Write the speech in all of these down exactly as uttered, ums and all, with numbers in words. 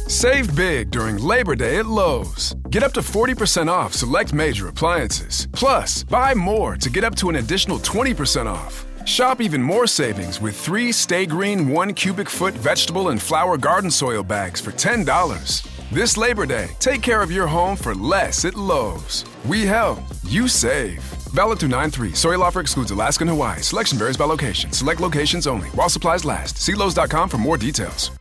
Save big during Labor Day at Lowe's. Get up to forty percent off select major appliances. Plus, buy more to get up to an additional twenty percent off. Shop even more savings with three Stay Green one cubic foot vegetable and flower garden soil bags for ten dollars. This Labor Day, take care of your home for less at Lowe's. We help, you save. Valid through nine three. Soil offer excludes Alaska and Hawaii. Selection varies by location. Select locations only. While supplies last. See Lowe's dot com for more details.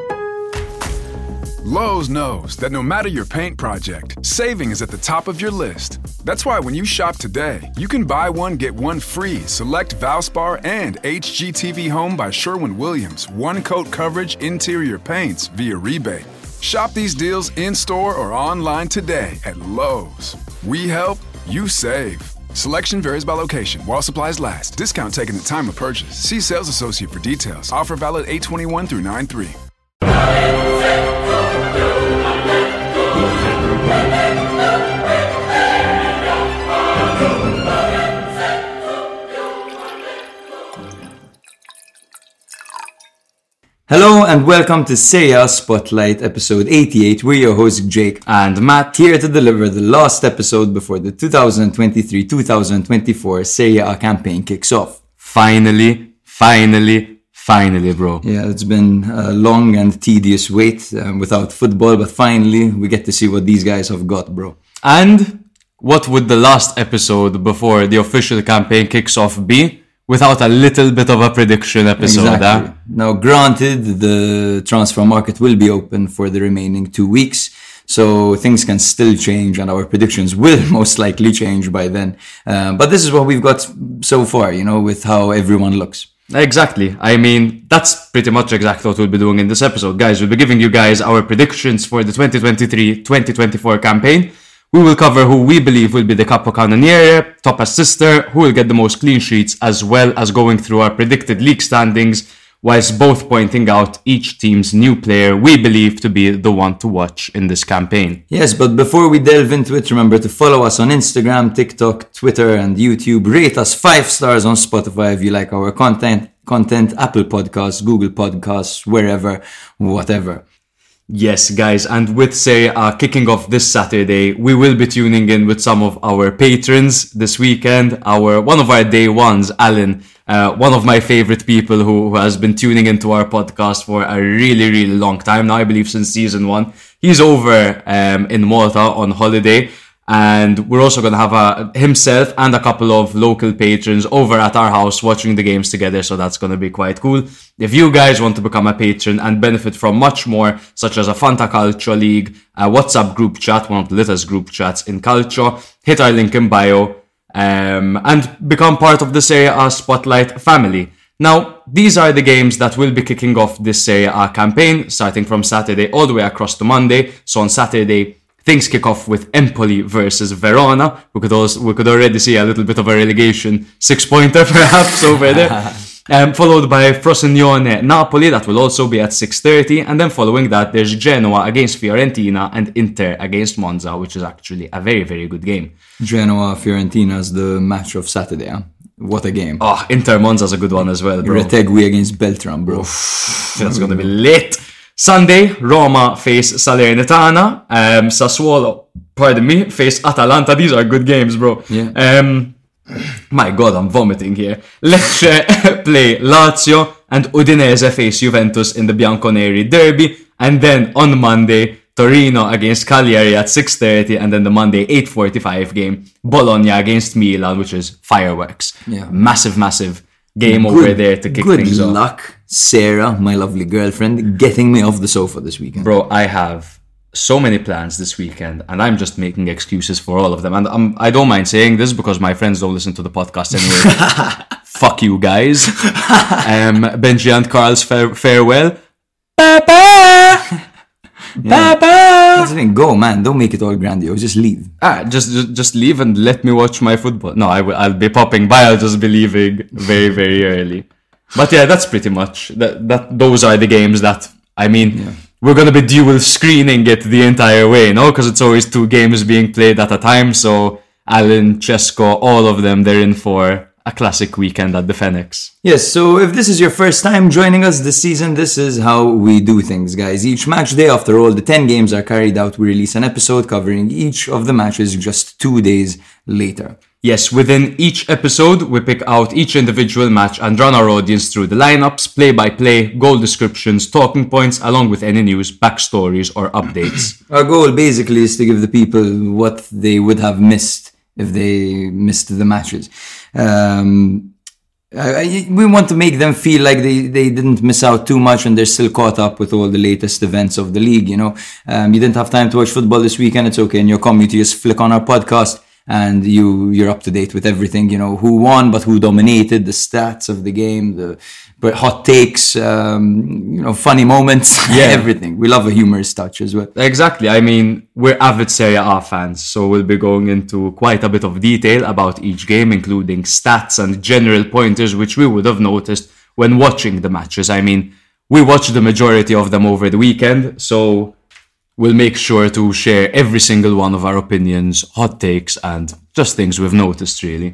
Lowe's knows that no matter your paint project, saving is at the top of your list. That's why when you shop today, you can buy one, get one free select Valspar and H G T V Home by Sherwin-Williams one-coat coverage interior paints via rebate. Shop these deals in-store or online today at Lowe's. We help, you save. Selection varies by location. While supplies last. Discount taken at time of purchase. See sales associate for details. Offer valid eight twenty-one through nine three. Hello and welcome to Serie A Spotlight episode eighty-eight. We're your hosts Jake and Matt, here to deliver the last episode before the twenty twenty-three twenty twenty-four Serie A campaign kicks off. Finally, finally, finally, bro. Yeah, it's been a long and tedious wait um, without football, but finally we get to see what these guys have got, bro. And what would the last episode before the official campaign kicks off be without a little bit of a prediction episode? Exactly. Huh? Now, granted, the transfer market will be open for the remaining two weeks, so things can still change and our predictions will most likely change by then. Uh, but this is what we've got so far, you know, with how everyone looks. Exactly. I mean, that's pretty much exactly what we'll be doing in this episode. Guys, we'll be giving you guys our predictions for the twenty twenty-three twenty twenty-four campaign. We will cover who we believe will be the capocannoniere, top assister, who will get the most clean sheets, as well as going through our predicted league standings, whilst both pointing out each team's new player we believe to be the one to watch in this campaign. Yes, but before we delve into it, remember to follow us on Instagram, TikTok, Twitter, and YouTube. Rate us five stars on Spotify if you like our content, content, Apple Podcasts, Google Podcasts, wherever, whatever. Yes, guys, and with Serie A kicking off this Saturday, we will be tuning in with some of our patrons this weekend. Our one of our day ones, Alan, uh, one of my favorite people who, who has been tuning into our podcast for a really, really long time now, I believe since season one. He's over um, in Malta on holiday. And we're also going to have a, himself and a couple of local patrons over at our house watching the games together. So that's going to be quite cool. If you guys want to become a patron and benefit from much more, such as a Fanta Calcio League, a WhatsApp group chat, one of the latest group chats in Calcio, hit our link in bio um, and become part of the Serie A Spotlight family. Now, these are the games that will be kicking off this Serie A campaign, starting from Saturday all the way across to Monday. So on Saturday, things kick off with Empoli versus Verona. We could also we could already see a little bit of a relegation six-pointer perhaps over there. Um, followed by Frosinone Napoli, that will also be at six thirty. And then following that, there's Genoa against Fiorentina and Inter against Monza, which is actually a very, very good game. Genoa Fiorentina is the match of Saturday, huh? What a game. Oh, Inter Monza's a good one as well, bro. Retegui against Beltram, bro. Oof, that's going to be lit. Sunday, Roma face Salernitana. Um, Sassuolo, pardon me, face Atalanta. These are good games, bro. Yeah. Um, my God, I'm vomiting here. Lecce play Lazio and Udinese face Juventus in the Bianconeri derby. And then on Monday, Torino against Cagliari at six thirty. And then the Monday eight forty-five game, Bologna against Milan, which is fireworks. Yeah. Massive, massive game good, over there to kick good things off. Good luck, Sarah, my lovely girlfriend, getting me off the sofa this weekend. Bro, I have so many plans this weekend and I'm just making excuses for all of them. And I'm, I don't mind saying this because my friends don't listen to the podcast anyway. Fuck you guys. um, Benji and Carl's fare- farewell. Papa! Yeah. Papa! That's the thing. Go, man. Don't make it all grandiose. Just leave. Ah, just, just just leave and let me watch my football. No, I will, I'll be popping by. I'll just be leaving very, very early. But yeah, that's pretty much that. That those are the games that I mean. Yeah. We're gonna be dual screening it the entire way, no? Because it's always two games being played at a time. So Alan, Cesco, all of them, they're in for a classic weekend at the Fenix. Yes, so if this is your first time joining us this season, this is how we do things, guys. Each match day, after all the ten games are carried out, we release an episode covering each of the matches just two days later. Yes, within each episode, we pick out each individual match and run our audience through the lineups, play-by-play, goal descriptions, talking points, along with any news, backstories, or updates. Our goal basically is to give the people what they would have missed if they missed the matches. Um, I, we want to make them feel like they, they didn't miss out too much and they're still caught up with all the latest events of the league, you know. Um, you didn't have time to watch football this weekend, it's okay. In your commute, you just flick on our podcast and you, you're up to date with everything, you know, who won, but who dominated, the stats of the game, the hot takes, um, you know, funny moments, yeah. everything. We love a humorous touch as well. Exactly. I mean, we're avid Serie A fans, so we'll be going into quite a bit of detail about each game, including stats and general pointers, which we would have noticed when watching the matches. I mean, we watched the majority of them over the weekend, so we'll make sure to share every single one of our opinions, hot takes, and just things we've noticed, really.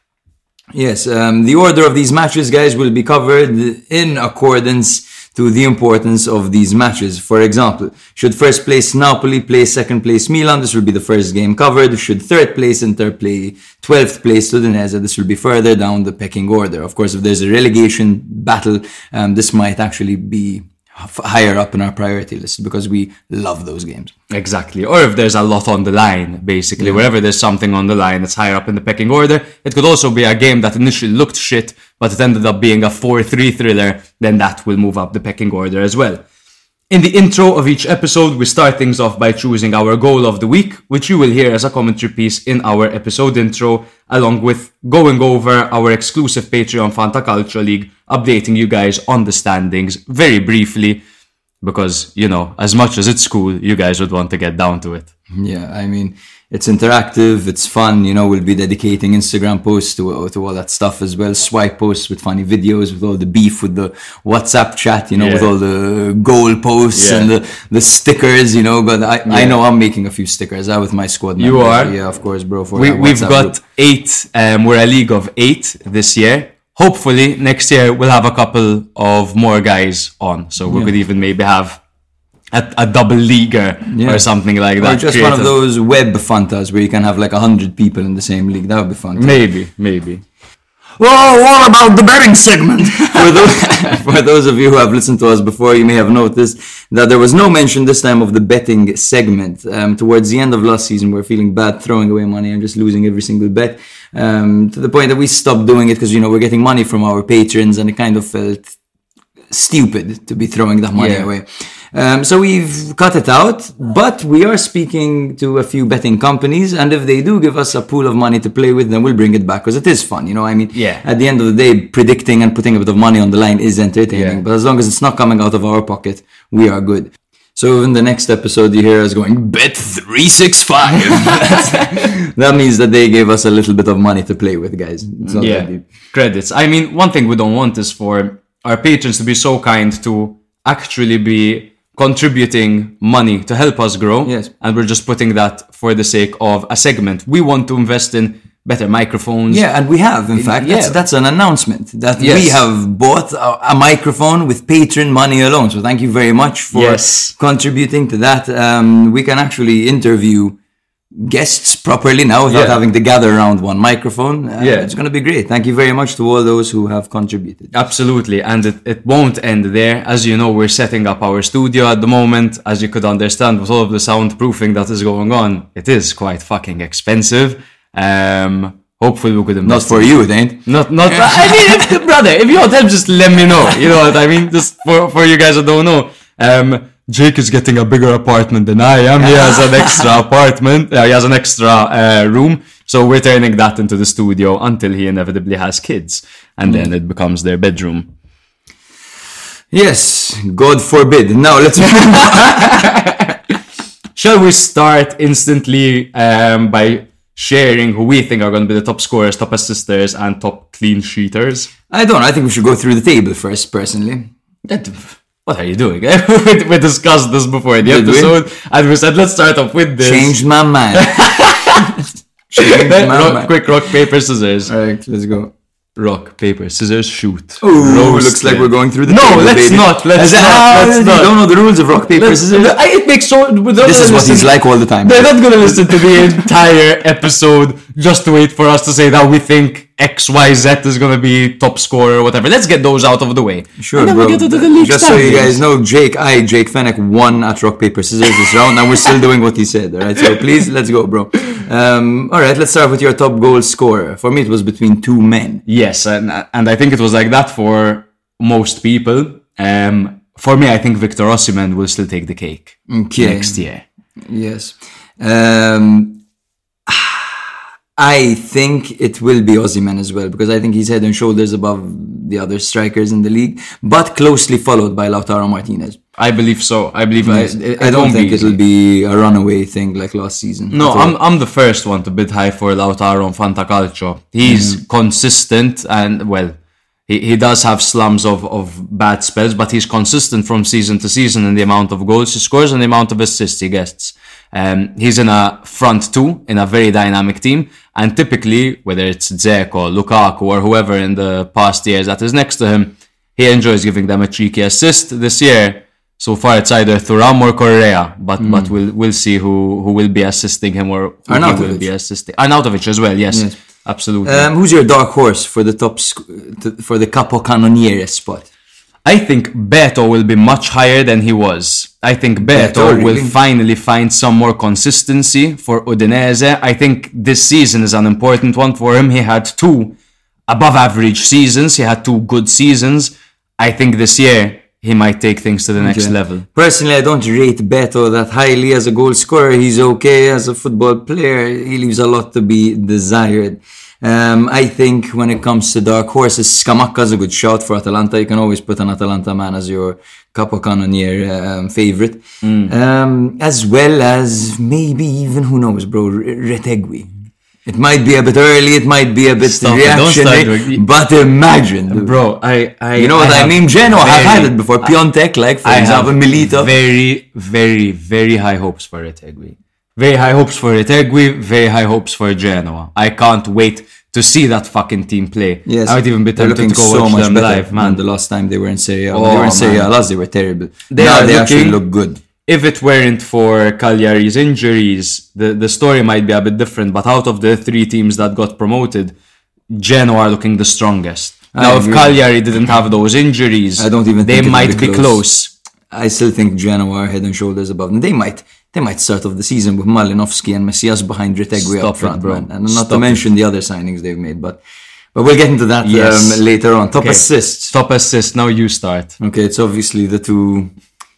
Yes, um, the order of these matches, guys, will be covered in accordance to the importance of these matches. For example, should first place Napoli play second place Milan, this will be the first game covered. Should third place Inter play twelfth place Udinese, this will be further down the pecking order. Of course, if there's a relegation battle, um, this might actually be higher up in our priority list because we love those games. Exactly. Or if there's a lot on the line, basically. Yeah. Wherever there's something on the line that's higher up in the pecking order. It could also be a game that initially looked shit, but it ended up being a four three thriller. Then that will move up the pecking order as well. In the intro of each episode, we start things off by choosing our goal of the week, which you will hear as a commentary piece in our episode intro, along with going over our exclusive Patreon Fanta Culture League, updating you guys on the standings very briefly, because, you know, as much as it's cool, you guys would want to get down to it. Yeah, I mean, it's interactive, it's fun, you know, we'll be dedicating Instagram posts to, to all that stuff as well, swipe posts with funny videos, with all the beef with the WhatsApp chat, you know, yeah. with all the goal posts yeah. and the, the stickers, you know, but I, yeah. I know I'm making a few stickers out with my squad members. You are? Yeah, of course, bro. For we, we've got group. eight, um, we're a league of eight this year. Hopefully, next year we'll have a couple of more guys on, so we yeah. could even maybe have a, a double leaguer yeah. or something like that. Or just creative. One of those web Fantas where you can have like a hundred people in the same league. That would be fun. Maybe, maybe. Well, what about the betting segment? for, those, for those of you who have listened to us before, you may have noticed that there was no mention this time of the betting segment. Um, towards the end of last season, we were feeling bad throwing away money and just losing every single bet. Um, to the point that we stopped doing it because, you know, we're getting money from our patrons and it kind of felt stupid to be throwing that money yeah. away. Um, so we've cut it out, but we are speaking to a few betting companies, and if they do give us a pool of money to play with, then we'll bring it back because it is fun, you know. I mean, yeah. at the end of the day, predicting and putting a bit of money on the line is entertaining, yeah. but as long as it's not coming out of our pocket, we are good. So in the next episode, you hear us going, bet three sixty-five. That means that they gave us a little bit of money to play with, guys. It's not yeah, that deep. Credits. I mean, one thing we don't want is for our patrons to be so kind to actually be contributing money to help us grow. Yes. And we're just putting that for the sake of a segment. We want to invest in better microphones. Yeah, and we have, in fact. Yeah. That's, that's an announcement that yes. we have bought a, a microphone with patron money alone. So thank you very much for yes. contributing to that. Um, we can actually interview guests properly now without yeah. having to gather around one microphone. Uh, yeah. It's going to be great. Thank you very much to all those who have contributed. Absolutely. And it, it won't end there. As you know, we're setting up our studio at the moment. As you could understand, with all of the soundproofing that is going on, it is quite fucking expensive. Um, hopefully we could invest. Not for you, it ain't. Not, not, I mean, if, brother, if you want help, just let me know. You know what I mean? Just for, for you guys that don't know. Um, Jake is getting a bigger apartment than I am. He has an extra apartment. Uh, he has an extra uh, room. So we're turning that into the studio until he inevitably has kids. And mm. then it becomes their bedroom. Yes, God forbid. Now let's move on. Shall we start instantly um, by sharing who we think are going to be the top scorers, top assisters, and top clean sheeters? I don't know. I think we should go through the table first, personally. That, what are you doing? we, we discussed this before in the Did episode, we? and we said, let's start off with this. Changed my mind. Changed my rock, mind. Quick rock, paper, scissors. All right, let's go. rock, paper, scissors, shoot. Ooh, looks like we're going through the No, table, let's baby. not. Let's As a- not. ah, Let's you not. don't know the rules of rock, paper, Let's- scissors? I- It makes so. This is what he's like all the time. They're not gonna listen to the entire episode just to wait for us to say that we think X, Y, Z is gonna be top scorer or whatever. Let's get those out of the way. Sure, and then bro. we get into the league Just so you standings. guys know, Jake, I, Jake Fennec, won at rock, paper, scissors this round, and we're still doing what he said, alright? So please, let's go, bro. Um, alright, let's start with your top goal scorer. For me, it was between two men. Yes, and and I think it was like that for most people. Um, for me, I think Victor Osimhen will still take the cake Okay. next year. Yes. Um, I think it will be Osimhen as well, because I think he's head and shoulders above the other strikers in the league, but closely followed by Lautaro Martinez. I believe so. I believe Yes. I, it, I it don't won't think be it'll easy. be a runaway thing like last season. No, at all. I'm I'm the first one to bid high for Lautaro on Fantacalcio. He's Mm-hmm. consistent and well, he, he does have slums of, of bad spells, but he's consistent from season to season in the amount of goals he scores and the amount of assists he gets. Um, he's in a front two in a very dynamic team, and typically, whether it's Dzeko, Lukaku, or whoever in the past years that is next to him, he enjoys giving them a cheeky assist. This year, so far, it's either Thuram or Correa, but Mm. but we'll we'll see who, who will be assisting him or who he Arnautovic. will be assisting. Arnautovic as well, yes, Yes. absolutely. Um, who's your dark horse for the top sc- to, for the Capocannoniere spot? I think Beto will be much higher than he was. I think Beto, Beto, will really? finally find some more consistency for Udinese. I think this season is an important one for him. He had two above average seasons. He had two good seasons. I think this year he might take things to the next Okay. level. Personally, I don't rate Beto that highly as a goal scorer. He's okay as a football player. He leaves a lot to be desired. Um, I think when it comes to dark horses, Scamacca is a good shout for Atalanta. You can always put an Atalanta man as your Capocannoniere um, favorite. Mm. Um, as well as maybe even, who knows, bro, R- Retegui. It might be a bit early, it might be a bit Stop it, don't start reactionary, with- but imagine, dude. Bro, I, I You know what I, have mean? Genoa have very- had it before. Piontek, like, for I example, have Milito. very, very, very high hopes for Retegui. Very high hopes for Retegui, very high hopes for Genoa. I can't wait to see that fucking team play. Yes, I would even be they're tempted looking to go so watch much them better live, man. than the last time they were in Serie A. Oh, When they were in Serie A man. last, they were terrible. They now are they actually looking- look good. If it weren't for Cagliari's injuries, the, the story might be a bit different. But out of the three teams that got promoted, Genoa are looking the strongest. I Now, if agree. Cagliari didn't have those injuries, I don't even they think it'll might be be close. close. I still think Genoa are head and shoulders above them. They might they might start off the season with Malinowski and Messias behind Retegui Stop up front, it, bro. man. And not Stop to it. mention the other signings they've made, but but we'll get into that Yes. um, later on. Top Okay. assists. Top assist. Now you start. Okay, it's obviously the two.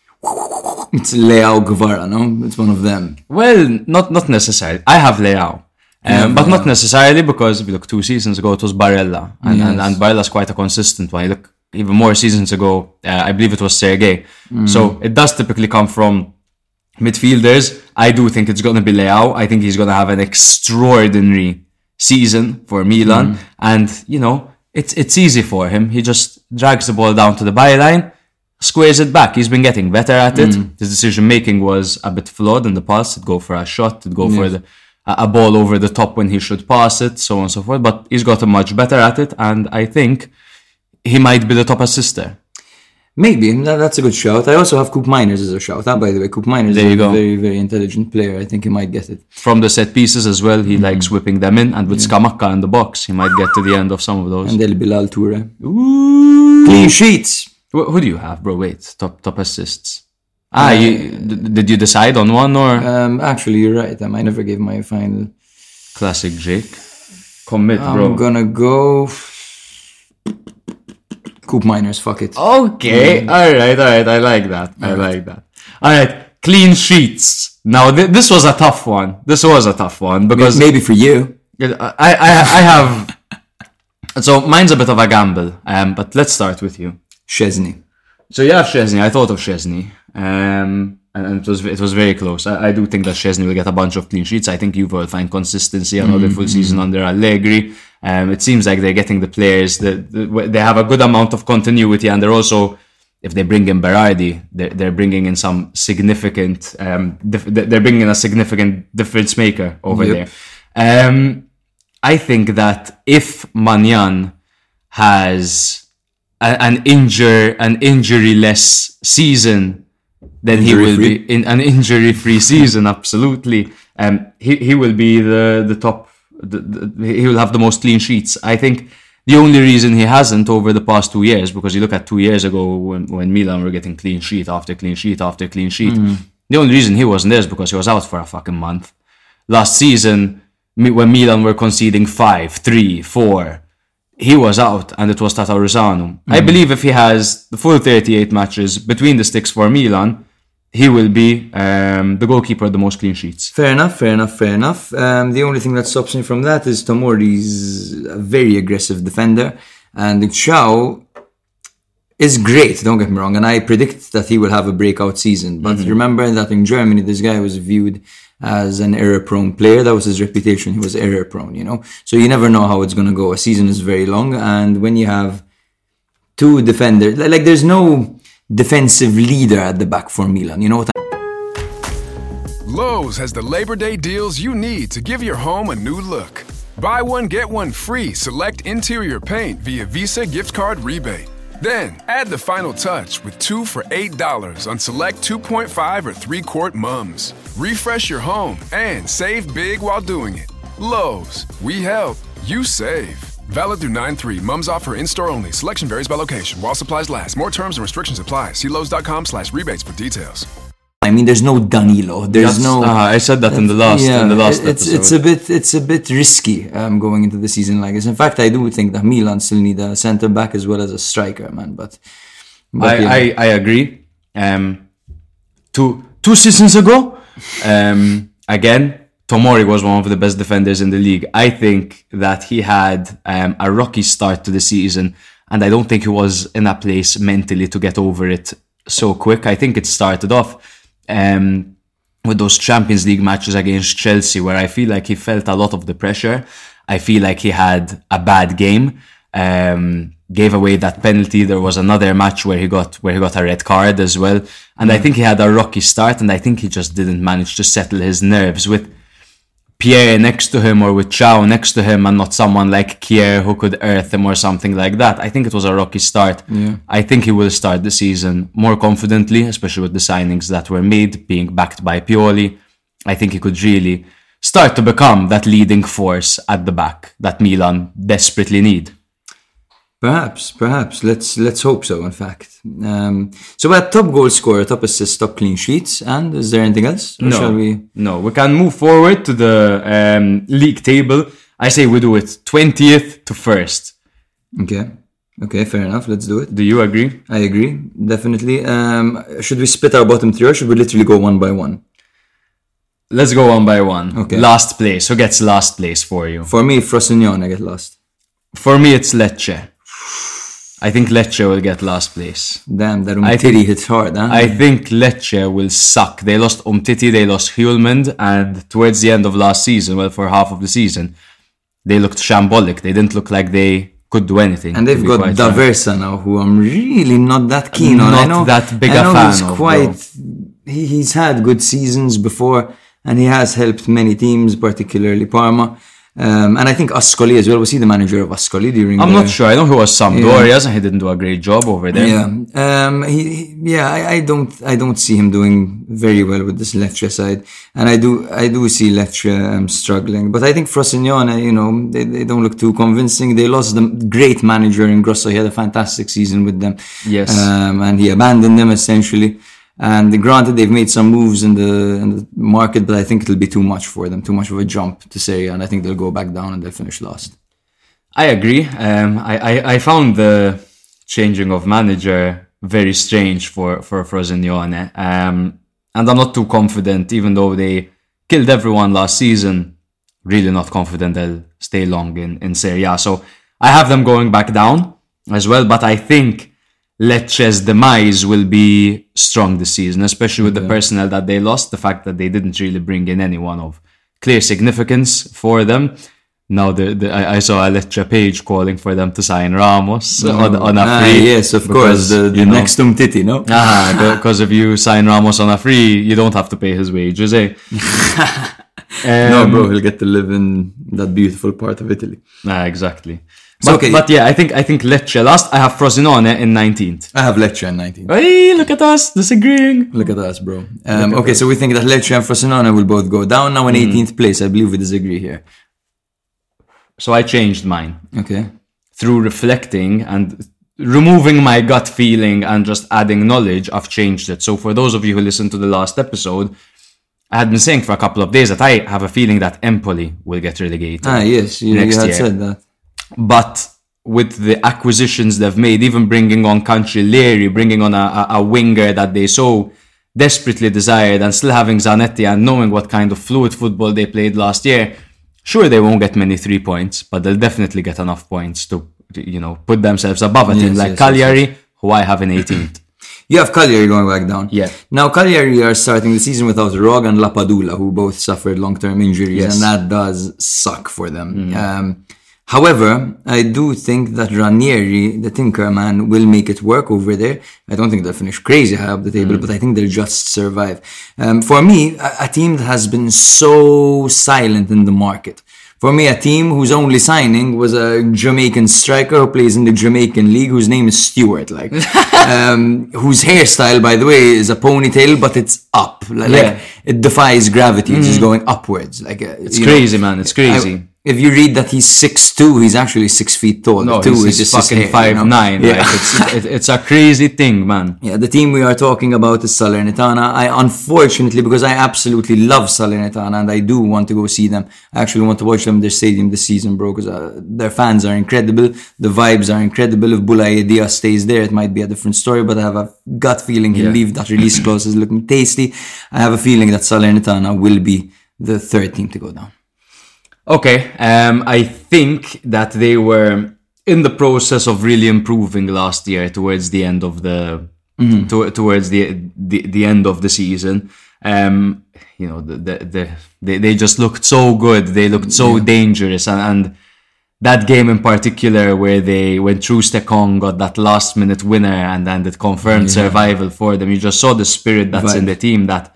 It's Leao Guevara, no? It's one of them. Well, not not necessarily. I have Leao. Um, Yeah, but not Leao. necessarily because if you look two seasons ago, it was Barella. And, and, Yes. and Barella's quite a consistent one. You look even more seasons ago, uh, I believe it was Sergei. Mm. So it does typically come from midfielders. I do think it's going to be Leao. I think he's going to have an extraordinary season for Milan. Mm. And, you know, it's it's easy for him. He just drags the ball down to the byline, squares it back. He's been getting better at it. Mm. His decision making was a bit flawed in the past. He'd go for a shot, he'd go for the, a, a ball over the top when he should pass it, so on and so forth. But he's gotten much better at it, and I think he might be the top assister. Maybe that, that's a good shout. I also have Coop Miners as a shout. Ah, by the way, Coop Miners There is you a go. very, very intelligent player. I think he might get it. From the set pieces as well, he Mm-hmm. likes whipping them in, and with Scamacca in the box, he might get to the end of some of those. And El Bilal Toure. Ooh. Clean sheets. Wh- Who do you have, bro? Wait, top top assists. Ah, you, d- did you decide on one or Um, actually, you're right. Um, I never gave my final. classic Jake? Commit, I'm bro. gonna go. Coop Miners. Fuck it. Okay, all right, all right. I like that. I like that. All right, clean sheets. Now th- this was a tough one. This was a tough one because Maybe for you. I I I have. So mine's a bit of a gamble. Um, but let's start with you. Chesney. So you have Szczesny. I thought of Szczesny. Um, and, and it was it was very close. I, I do think that Szczesny will get a bunch of clean sheets. I think Juve will find consistency another full season under Allegri. Um, it seems like they're getting the players that the, they have a good amount of continuity, and they're also, if they bring in Berardi, they're, they're bringing in some significant. Um, dif- they're bringing in a significant difference maker over Yep. there. Um, I think that if Manyan has a, an injure an injury-less season, then he will be in an injury-free season. Absolutely, um, he he will be the the top. The, the, he will have the most clean sheets. I think the only reason he hasn't over the past two years, because you look at two years ago when when Milan were getting clean sheet after clean sheet after clean sheet, mm. the only reason he wasn't there is because he was out for a fucking month. Last season, when Milan were conceding five, three, four, he was out, and it was Tata Rusano. Mm. I believe if he has the full thirty-eight matches between the sticks for Milan, he will be um, the goalkeeper of the most clean sheets. Fair enough, fair enough, fair enough. Um, the only thing that stops me from that is Tomori's a very aggressive defender, and Thiaw is great, don't get me wrong, and I predict that he will have a breakout season. But mm-hmm. remember that in Germany, this guy was viewed as an error-prone player. That was his reputation. He was error-prone, you know? So you never know how it's going to go. A season is very long, and when you have two defenders, like there's no defensive leader at the back for Milan, you know what I- Lowe's has the Labor Day deals you need to give your home a new look. Buy one, get one free select interior paint via Visa gift card rebate. Then, add the final touch with two for eight dollars on select two point five or three quart mums. Refresh your home and save big while doing it. Lowe's, we help, you save. Valid through nine three. Mums offer in-store only. Selection varies by location. While supplies last. More terms and restrictions apply. See Lowe's.com slash rebates for details. I mean, there's no Danilo. There's That's, no. Uh, I said that in the last. Yeah, in the last it's episode. it's a bit it's a bit risky um, going into the season like this. In fact, I do think that Milan still need a centre back as well as a striker, man. But, but I, yeah. I I agree. Um, two two seasons ago, um, again, Tomori was one of the best defenders in the league. I think that he had um, a rocky start to the season, and I don't think he was in a place mentally to get over it so quick. I think it started off um, with those Champions League matches against Chelsea, where I feel like he felt a lot of the pressure. I feel like he had a bad game, um, gave away that penalty. There was another match where he got where he got a red card as well, and mm. I think he had a rocky start, and I think he just didn't manage to settle his nerves with Pierre next to him or with Thiaw next to him, and not someone like Kier who could earth him or something like that. I think it was a rocky start. Yeah. I think he will start the season more confidently, especially with the signings that were made, being backed by Pioli. I think he could really start to become that leading force at the back that Milan desperately need. Perhaps, perhaps. Let's let's hope so, in fact. Um, so at top goal scorer, top assist, top clean sheets, and is there anything else? Or no, shall we? no. We can move forward to the um, league table. I say we do it twentieth to first. Okay. Okay, fair enough. Let's do it. Do you agree? I agree, definitely. Um, should we split our bottom three, or should we literally go one by one? Let's go one by one. Okay. Last place. Who gets last place for you? For me, Frosinone, I get lost. For me, it's Lecce. I think Lecce will get last place. Damn, that Umtiti hits hard, huh? I think Lecce will suck. They lost Umtiti, they lost Hjulmand, and towards the end of last season, well, for half of the season, they looked shambolic. They didn't look like they could do anything. And they've got D'Aversa now, who I'm really not that keen on. Not I know, that big I know a fan he's of. Quite, he, he's had good seasons before, and he has helped many teams, particularly Parma. Um, and I think Ascoli as well. Was he the manager of Ascoli during? I'm the, not sure. I know he was Sampdoria, and he didn't do a great job over there. Yeah, um, he, he, yeah. I, I don't, I don't see him doing very well with this Lecce side, and I do, I do see Lecce um, struggling. But I think Frosinone, you know, they, they don't look too convincing. They lost the great manager in Grosso. He had a fantastic season with them. Yes, um, and he abandoned them essentially. And granted, they've made some moves in the in the market, but I think it'll be too much for them, too much of a jump to say, and I think they'll go back down and they'll finish last. I agree. Um, I, I, I found the changing of manager very strange for, for Frosinone. Um, and I'm not too confident, even though they killed everyone last season, really not confident they'll stay long in, in Serie A. So I have them going back down as well, but I think Lecce's demise will be strong this season, especially with yeah. the personnel that they lost, the fact that they didn't really bring in anyone of clear significance for them. Now, the, the I, I saw a Lecce page calling for them to sign Ramos oh, on, on a ah, free. Yes, of because, course, the, the you know, next Umtiti, no? Ah, because if you sign Ramos on a free, you don't have to pay his wages, eh? um, no, bro, he'll get to live in that beautiful part of Italy. Ah, exactly. But, okay. but yeah, I think I think Lecce last. I have Frosinone in nineteenth. I have Lecce in nineteenth. Hey, look at us disagreeing. Look at us, bro. Um, okay, us. So we think that Lecce and Frosinone will both go down now in mm. eighteenth place. I believe we disagree here. So I changed mine. Okay. Through reflecting and removing my gut feeling and just adding knowledge, I've changed it. So for those of you who listened to the last episode, I had been saying for a couple of days that I have a feeling that Empoli will get relegated. Ah, yes, you, next you had year. said that. But with the acquisitions they've made, even bringing on Cancellieri, bringing on a, a, a winger that they so desperately desired, and still having Zanetti and knowing what kind of fluid football they played last year, sure, they won't get many three points, but they'll definitely get enough points to, you know, put themselves above a team yes, like yes, Cagliari, yes, yes. who I have in eighteenth. You have Cagliari going back down. Yeah. Now, Cagliari are starting the season without Rog and Lapadula, who both suffered long-term injuries, yes. and that does suck for them. Mm-hmm. Um, however, I do think that Ranieri, the Tinker man, will make it work over there. I don't think they'll finish crazy high up the table, mm-hmm. but I think they'll just survive. Um, for me, a, a team that has been so silent in the market. For me, a team whose only signing was a Jamaican striker who plays in the Jamaican league, whose name is Stewart, like, um, whose hairstyle, by the way, is a ponytail, but it's up, like, yeah. like it defies gravity. Mm. It's just going upwards, like uh, it's crazy, know, man. It's crazy. I, if you read that he's six two, he's actually six feet tall. No, two he's, is he's just fucking five nine. You know? Yeah. Like, it's, it, it's a crazy thing, man. Yeah, the team we are talking about is Salernitana. I unfortunately, because I absolutely love Salernitana and I do want to go see them. I actually want to watch them in their stadium this season, bro, because uh, their fans are incredible. The vibes are incredible. If Boulaye Dia stays there, it might be a different story, but I have a gut feeling he'll yeah. leave. That release clause is looking tasty. I have a feeling that Salernitana will be the third team to go down. Okay, um, I think that they were in the process of really improving last year towards the end of the mm-hmm. to, towards the, the the end of the season. Um, you know, the, the, the they they just looked so good. They looked so yeah. dangerous, and, and that game in particular where they when Troost-Ekong got that last minute winner and then it confirmed yeah. survival for them. You just saw the spirit that's right. in the team that.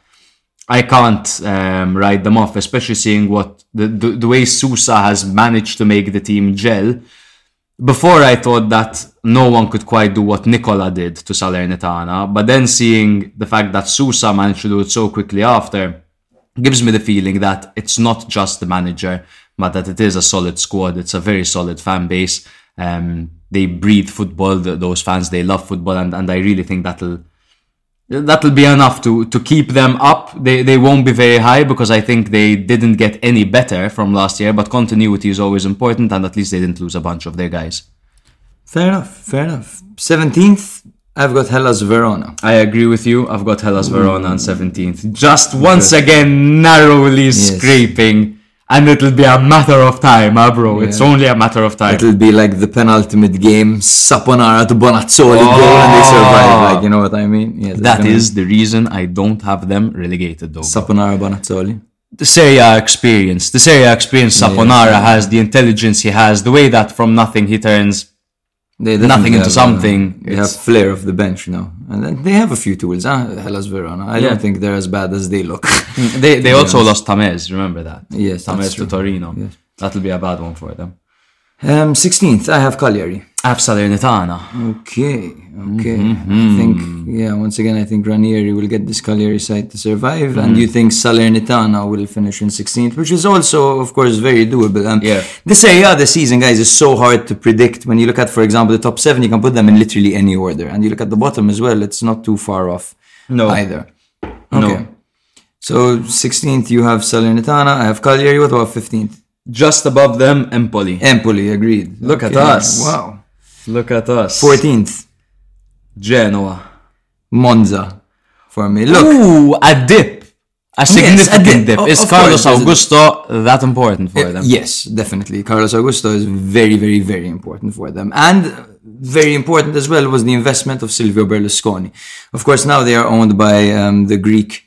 I can't um, write them off, especially seeing what the, the the way Sousa has managed to make the team gel. Before I thought that no one could quite do what Nicola did to Salernitana, but then seeing the fact that Sousa managed to do it so quickly after gives me the feeling that it's not just the manager, but that it is a solid squad. It's a very solid fan base. Um, they breathe football, those fans, they love football, and, and I really think that'll That'll be enough to, to keep them up. They they won't be very high because I think they didn't get any better from last year, but continuity is always important, and at least they didn't lose a bunch of their guys. Fair enough, fair enough. seventeenth, I've got Hellas Verona. I agree with you. I've got Hellas Verona on seventeenth. Just once Good. again, narrowly yes. scraping. And it'll be a matter of time, huh, bro? Yeah. It's only a matter of time. It'll be like the penultimate game, Saponara to Bonazzoli oh. goal, and they survive. Like, you know what I mean? Yeah, that gonna... is the reason I don't have them relegated, though. Saponara, Bonazzoli. The Serie A experience. The Serie A experience Saponara yeah, yeah. has, the intelligence he has, the way that from nothing he turns they nothing into have, something. Uh, they have flair of the bench, you know. And then they have a few tools, huh? Hellas Verona. I yeah. don't think they're as bad as they look. they they also honest. lost Tamez, remember that? Yes, Tamez to Torino. Yes. That'll be a bad one for them. Um, sixteenth, I have Cagliari. I have Salernitana. Okay, okay. Mm-hmm. I think, yeah, once again, I think Ranieri will get this Cagliari side to survive. Mm-hmm. And you think Salernitana will finish in sixteenth, which is also, of course, very doable. Um, yeah. The Serie A this season, guys, is so hard to predict. When you look at, for example, the top seven, you can put them in literally any order. And you look at the bottom as well, it's not too far off no. either. Okay. No. So, sixteenth, you have Salernitana. I have Cagliari. What about fifteenth? Just above them, Empoli. Empoli, agreed. Look okay. at us. Wow. Look at us. fourteenth. Genoa. Monza. For me. Look. Ooh, a dip. A significant yes, a dip. dip. O- Is Carlos Augusto that important for uh, them? Yes, definitely. Carlos Augusto is very, very, very important for them. And very important as well was the investment of Silvio Berlusconi. Of course, now they are owned by um, the Greek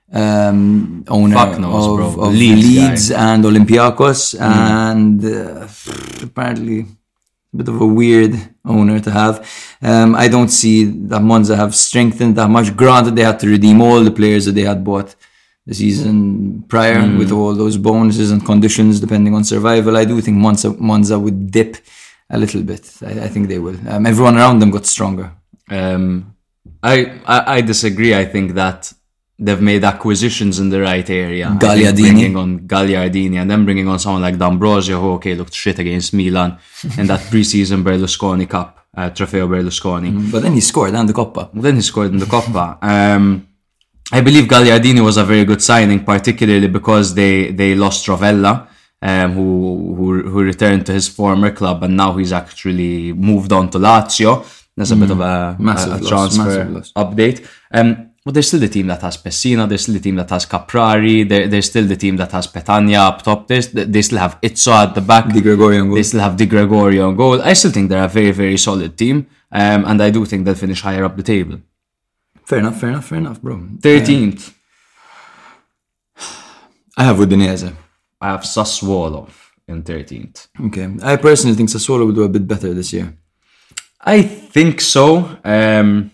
um owner knows, of, of Leeds, Leeds and Olympiacos, mm. and uh, apparently a bit of a weird owner to have. um I don't see that Monza have strengthened that much. Granted, they had to redeem all the players that they had bought the season prior mm. with all those bonuses and conditions depending on survival. I do think Monza, Monza would dip a little bit. I, I think they will. Um, everyone around them got stronger. Um, I, I I disagree. I think that they've made acquisitions in the right area. Gagliardini. Bringing on Gagliardini and then bringing on someone like D'Ambrosio, who okay looked shit against Milan in that pre-season Berlusconi Cup, uh, Trofeo Berlusconi. Mm, but then he scored and the Coppa. Then he scored in the Coppa. Um, I believe Gagliardini was a very good signing, particularly because they, they lost Rovella, um, who, who who returned to his former club, and now he's actually moved on to Lazio. That's a mm, bit of a, massive a, a loss, transfer loss. update. Um, but there's still the team that has Pessina, there's still the team that has Caprari, there, there's still the team that has Petagna up top, there's, they still have Izzo at the back, Di Gregorio on goal. They still have Di Gregorio on goal. I still think they're a very, very solid team, um, and I do think they'll finish higher up the table. Fair enough, fair enough, fair enough, bro. thirteenth. I have Udinese. I have Sassuolo in thirteenth. Okay. I personally think Sassuolo will do a bit better this year. I think so. Um,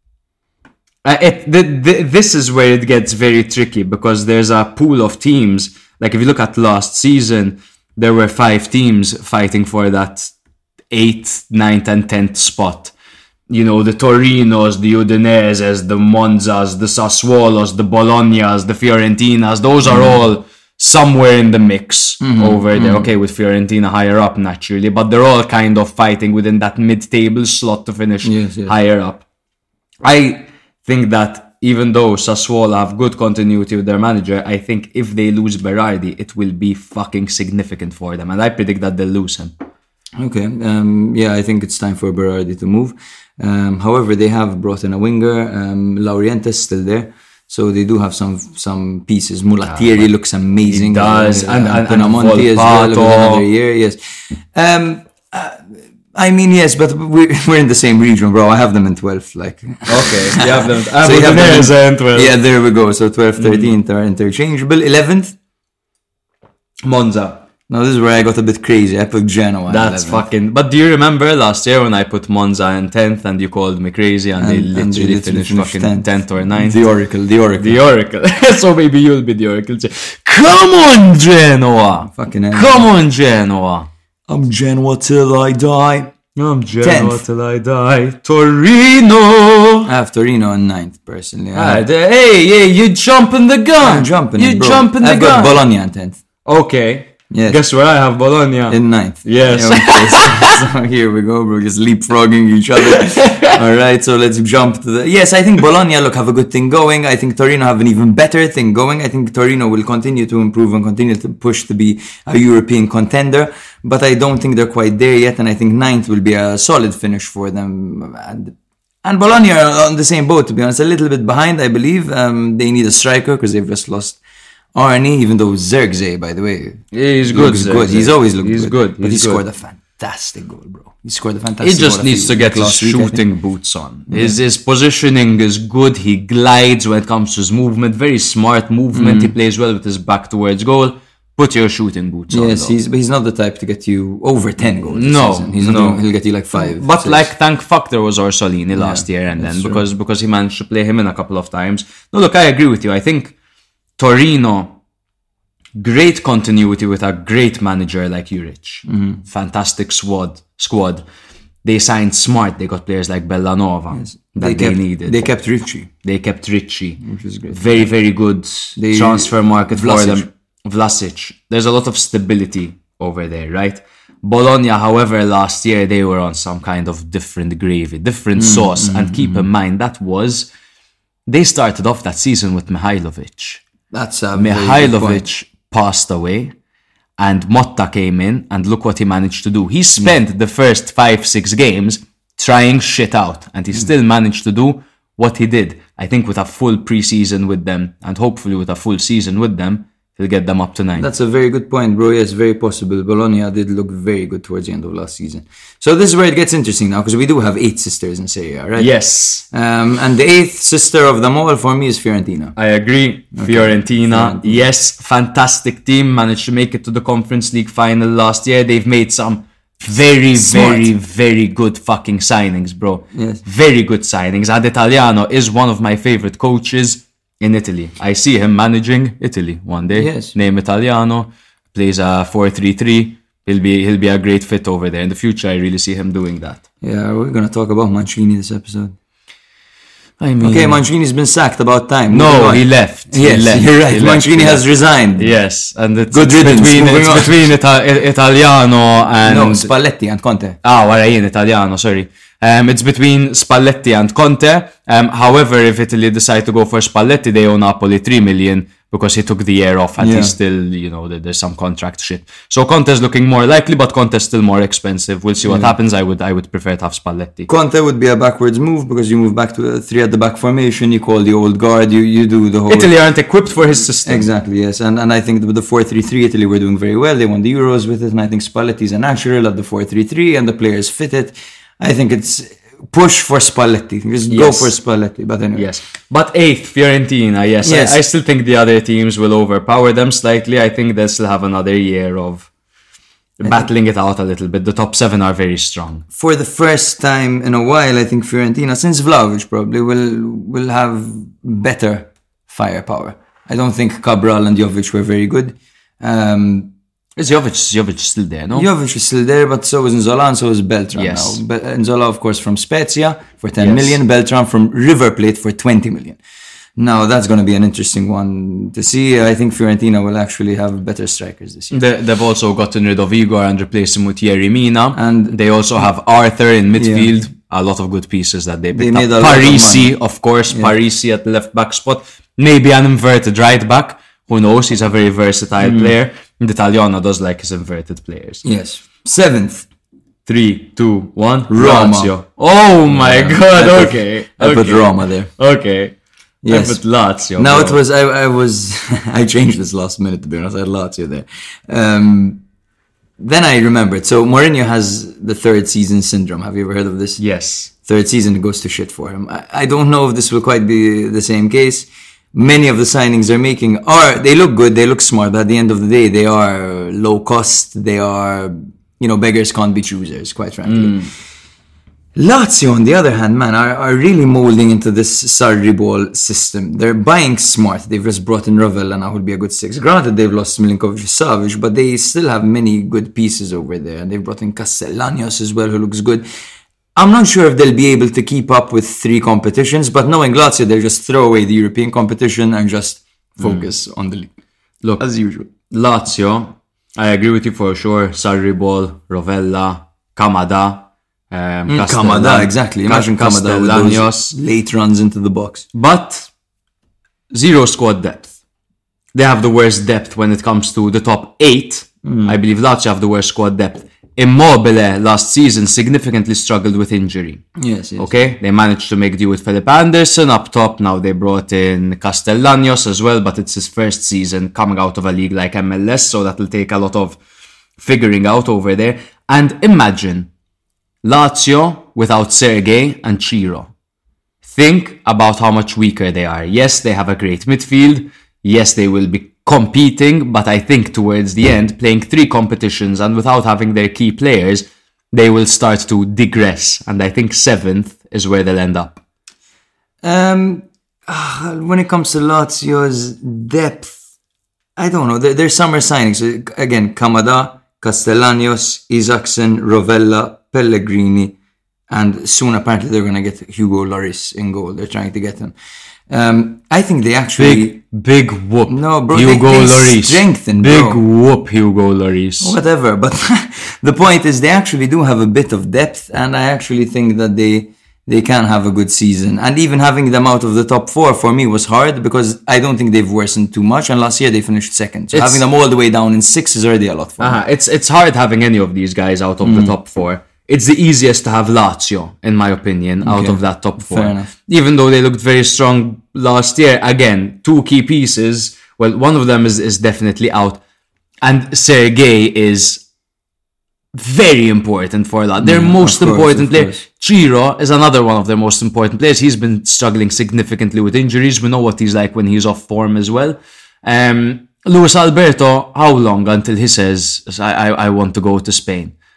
uh, it, the, the, this is where it gets very tricky because there's a pool of teams. Like if you look at last season, there were five teams fighting for that eighth, ninth, and tenth spot. You know, the Torinos, the Udineses, the Monzas, the Sassuolos, the Bolognas, the Fiorentinas. Those are mm-hmm. all somewhere in the mix mm-hmm, over there. Mm-hmm. Okay, with Fiorentina higher up naturally, but they're all kind of fighting within that mid-table slot to finish yes, yes. higher up. I think that even though Sassuolo have good continuity with their manager, I think if they lose Berardi, it will be fucking significant for them, and I predict that they'll lose him. Okay, um, yeah, I think it's time for Berardi to move. Um, however, they have brought in a winger. Um, Lauriente is still there. So they do have some some pieces. Mulattieri yeah, looks amazing. He does. Uh, and and, and Pinamonti as well. Another year, yes. Um, uh, I mean, yes, but we're, we're in the same region, bro. I have them in twelfth. Like. Okay, you have them. I so have them in twelfth. Yeah, there we go. So twelfth, thirteenth mm. are interchangeable. eleventh? Monza. Now this is where I got a bit crazy. I put Genoa. That's fucking. But do you remember last year when I put Monza in tenth and you called me crazy and, and they literally, and they literally finished, finished fucking tenth or ninth? The Oracle, the Oracle, the Oracle. So maybe you'll be the Oracle. Come on, Genoa! Fucking hell. Come on, Genoa! I'm Genoa till I die. I'm Genoa tenth. Till I die. Torino. I have Torino in ninth personally. Ah, the, hey, hey, you jumping the gun? I'm jumping. You it, bro. jumping the I've gun? I've got Bologna in tenth. Okay. Yes. Guess where I have Bologna? In ninth. Yes. Yeah, okay, so, so here we go, bro. Just leapfrogging each other. All right, so let's jump to the... Yes, I think Bologna, look, have a good thing going. I think Torino have an even better thing going. I think Torino will continue to improve and continue to push to be a European contender. But I don't think they're quite there yet. And I think ninth will be a solid finish for them. And, and Bologna are on the same boat, to be honest. A little bit behind, I believe. Um, they need a striker because they've just lost... Arnie, even though Zirkzee, by the way, yeah, he's good. good. He's always looked he's good. good. But he's he good. scored a fantastic goal, bro. He scored a fantastic goal. He just goal needs to get his shooting week, boots on. Yeah. His his positioning is good. He glides when it comes to his movement. Very smart movement. Mm. He plays well with his back towards goal. Put your shooting boots yes, on. Yes, he's he's not the type to get you over ten goals. No, season. He's no. Not, he'll get you like five. But six. Like, thank fuck there was Orsolini last yeah, year, and then true. because because he managed to play him in a couple of times. No, look, I agree with you. I think Torino. Great continuity with a great manager like Juric. Mm-hmm. Fantastic squad. Squad. They signed smart. They got players like Bellanova yes. that they, kept, they needed. They kept Ricci. They kept Ricci. Which is great. Very, very good they, transfer market Vlasic. for them. Vlasic. There's a lot of stability over there, right? Bologna, however, last year they were on some kind of different gravy, different mm-hmm. sauce. Mm-hmm. And keep in mind, that was... They started off that season with Mihailovic. That's a Mihailovic passed away and Motta came in and look what he managed to do. He spent mm. the first five, six games trying shit out and he mm. still managed to do what he did. I think with a full pre-season with them and hopefully with a full season with them, he'll get them up to nine. That's a very good point, bro. Yes, very possible. Bologna did look very good towards the end of last season. So this is where it gets interesting now because we do have eight sisters in Serie A, right? Yes. Um, and the eighth sister of them all for me is Fiorentina. I agree. Okay. Fiorentina. Fiorentina. Yes, fantastic team. Managed to make it to the Conference League final last year. They've made some very, Smart. very, very good fucking signings, bro. Yes. Very good signings. Ad Italiano is one of my favorite coaches in Italy. I see him managing Italy one day. Yes. Name Italiano. Plays a four three three. He'll be he'll be a great fit over there in the future. I really see him doing that. Yeah, we're gonna talk about Mancini this episode. I mean, Okay, Mancini's been sacked about time. no, Moving on. he left. Yes, he left. you're right. He left. Mancini He has left. resigned. Yes, and it's, Good it's riddance. between Moving it's on. between Ita- Italiano and No, Spalletti and Conte. Ah, Warajin, Italiano, sorry. Um, it's between Spalletti and Conte. Um, however, if Italy decide to go for Spalletti, they owe Napoli three million because he took the year off and Yeah. he's still, you know, there- there's some contract shit. So Conte's looking more likely, but Conte's still more expensive. We'll see what happens. I would I would prefer to have Spalletti. Conte would be a backwards move because you move back to a three at the back formation. You call the old guard. You you do the whole. Italy aren't equipped for his system. Exactly, yes. And and I think with the four three three, Italy were doing very well. They won the Euros with it. And I think Spalletti's a natural at the four three three and the players fit it. I think it's push for Spalletti. Just go Yes. for Spalletti. But anyway. Yes. But eighth, Fiorentina, yes. Yes. I, I still think the other teams will overpower them slightly. I think they'll still have another year of battling it out a little bit. The top seven are very strong. For the first time in a while, I think Fiorentina, since Vlahovic probably, will will have better firepower. I don't think Cabral and Jovic were very good. Um, Is Jovic, Jovic still there, no? Jovic is still there, but so is Nzola and so is Beltran Yes. now. Be- Nzola, of course, from Spezia for ten Yes. million, Beltran from River Plate for twenty million. Now, that's going to be an interesting one to see. I think Fiorentina will actually have better strikers this year. They, they've also gotten rid of Igor and replaced him with Yerry Mina. And- they also have Arthur in midfield. A lot of good pieces that they picked made a up. lot of Parisi, money. of course. Parisi at the left back spot. Maybe an inverted right back. Who knows? He's a very versatile Mm. player. And Italiano does like his inverted players. Yes. Seventh. Three, two, one. Roma. Lazio. Oh my Yeah, god, I put- okay. I put okay. Roma there. Okay. Yes. I put Lazio. Now bro. it was, I, I was, I changed this last minute to be honest. I had Lazio there. Um, then I remembered. So Mourinho has the third season syndrome. Have you ever heard of this? Yes. Third season goes to shit for him. I, I don't know if this will quite be the same case. Many of the signings they're making are, they look good, they look smart, but at the end of the day, they are low cost, they are, you know, beggars can't be choosers, quite frankly. Lazio, on the other hand, man, are, are really molding into this Sarri ball system. They're buying smart. They've just brought in Ravella, now would be a good six. Granted, they've lost Milinkovic-Savic, but they still have many good pieces over there. And they've brought in Castellanos as well, who looks good. I'm not sure if they'll be able to keep up with three competitions, but knowing Lazio, they'll just throw away the European competition and just focus on the league. Look, As usual. Lazio, I agree with you for sure. Sarri ball, Rovella, Kamada. Um, Castellan- Kamada, exactly. Imagine Kamada with Castellanos. those late runs into the box. But zero squad depth. They have the worst depth when it comes to the top eight. I believe Lazio have the worst squad depth. Immobile last season significantly struggled with injury. Yes, yes. Okay, they managed to make do with Philip Anderson up top. Now they brought in Castellanos as well, but it's his first season coming out of a league like M L S, so that'll take a lot of figuring out over there. And imagine Lazio without Sergei and Ciro. Think about how much weaker they are. Yes, they have a great midfield. Yes, they will be competing, but I think towards the end, playing three competitions and without having their key players, they will start to digress. And I think seventh is where they'll end up. Um, ah, when it comes to Lazio's depth, I don't know. There, there's summer signings. Again, Kamada, Castellanos, Isaacson, Rovella, Pellegrini, and soon apparently they're going to get Hugo Lloris in goal. They're trying to get him. Um, I think they actually... Big, big whoop. No, bro, Hugo they, they Lloris. strengthen, Big bro. whoop, Hugo Lloris. Whatever, but the point is they actually do have a bit of depth, and I actually think that they they can have a good season. And even having them out of the top four for me was hard because I don't think they've worsened too much, and last year they finished second. So It's- having them all the way down in six is already a lot for me. Uh-huh. It's it's hard having any of these guys out of Mm. the top four. It's the easiest to have Lazio, in my opinion, out Okay. of that top four. Fair enough. Even though they looked very strong last year, again, two key pieces. Well, one of them is, is definitely out. And Sergei is very important for that. Their Mm, most of course, important of player. course. Ciro is another one of their most important players. He's been struggling significantly with injuries. We know what he's like when he's off form as well. Um, Luis Alberto, how long until he says, I, I, I want to go to Spain?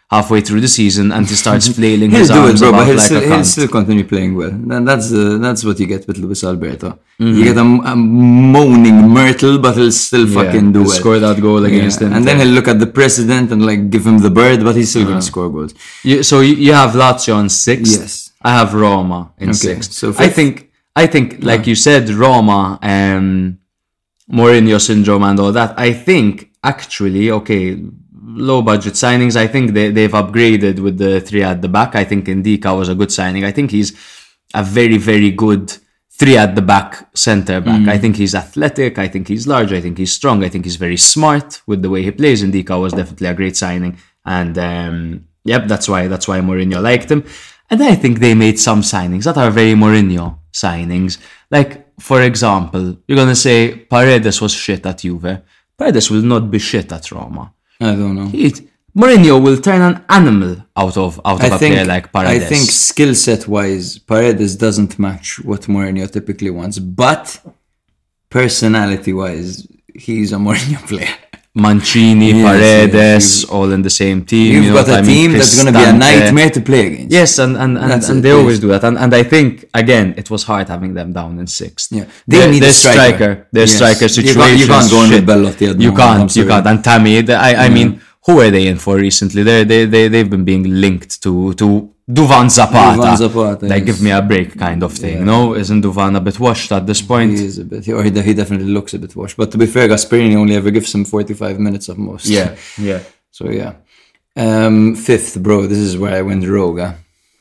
halfway through the season and he starts flailing He'll his do it, arms bro, but about he'll, like still, a he'll cunt. still continue playing well. And that's the that's what you get with Luis Alberto. Mm-hmm. You get a, a moaning Myrtle, but he'll still Yeah, fucking do he'll well. score that goal against Yeah. Inter. And then he'll look at the president and like give him the bird, but he's still Uh-huh. gonna score goals. You, so you, you have Lazio on sixth. Yes. I have Roma in Okay, sixth. so I fifth. think I think like you said, Roma, um, Mourinho syndrome and all that. I think actually, okay, low budget signings. I think they they've upgraded with the three at the back. I think Ndika was a good signing. I think he's a very very good three at the back centre back. Mm. I think he's athletic. I think he's large. I think he's strong. I think he's very smart with the way he plays. Ndika was definitely a great signing, and um, yep, that's why that's why Mourinho liked him. And I think they made some signings that are very Mourinho signings. Like, for example, you're gonna say Paredes was shit at Juve. Paredes will not be shit at Roma. I don't know. He, Mourinho will turn an animal out of out of I a think, player like Paredes. I think skill set wise, Paredes doesn't match what Mourinho typically wants, but personality wise, he's a Mourinho player. Mancini, Yes, Paredes, yes, all in the same team. You've you know got what a I mean? team that's going to be a Cristante. nightmare to play against. Yes, and and, and, That's and it, they yes. always do that. And and I think again, it was hard having them down in sixth. Yeah. They Their- need their a striker. Their Yes. striker You situation. can't- you can't go in with shit. Bellotti at the You moment, I'm can't. You sorry. can't. And Tammy, the- I I mean, who are they in for recently? They they they they've been being linked to to Duvan Zapata. Duvan Zapata, Like, yes. give me a break, kind of thing. Yeah. No, isn't Duvan a bit washed at this point? He is a bit, or he, he definitely looks a bit washed. But to be fair, Gasperini only ever gives him forty-five minutes at most. Yeah, yeah. So yeah. Um, fifth, bro, this is where I went rogue. Huh?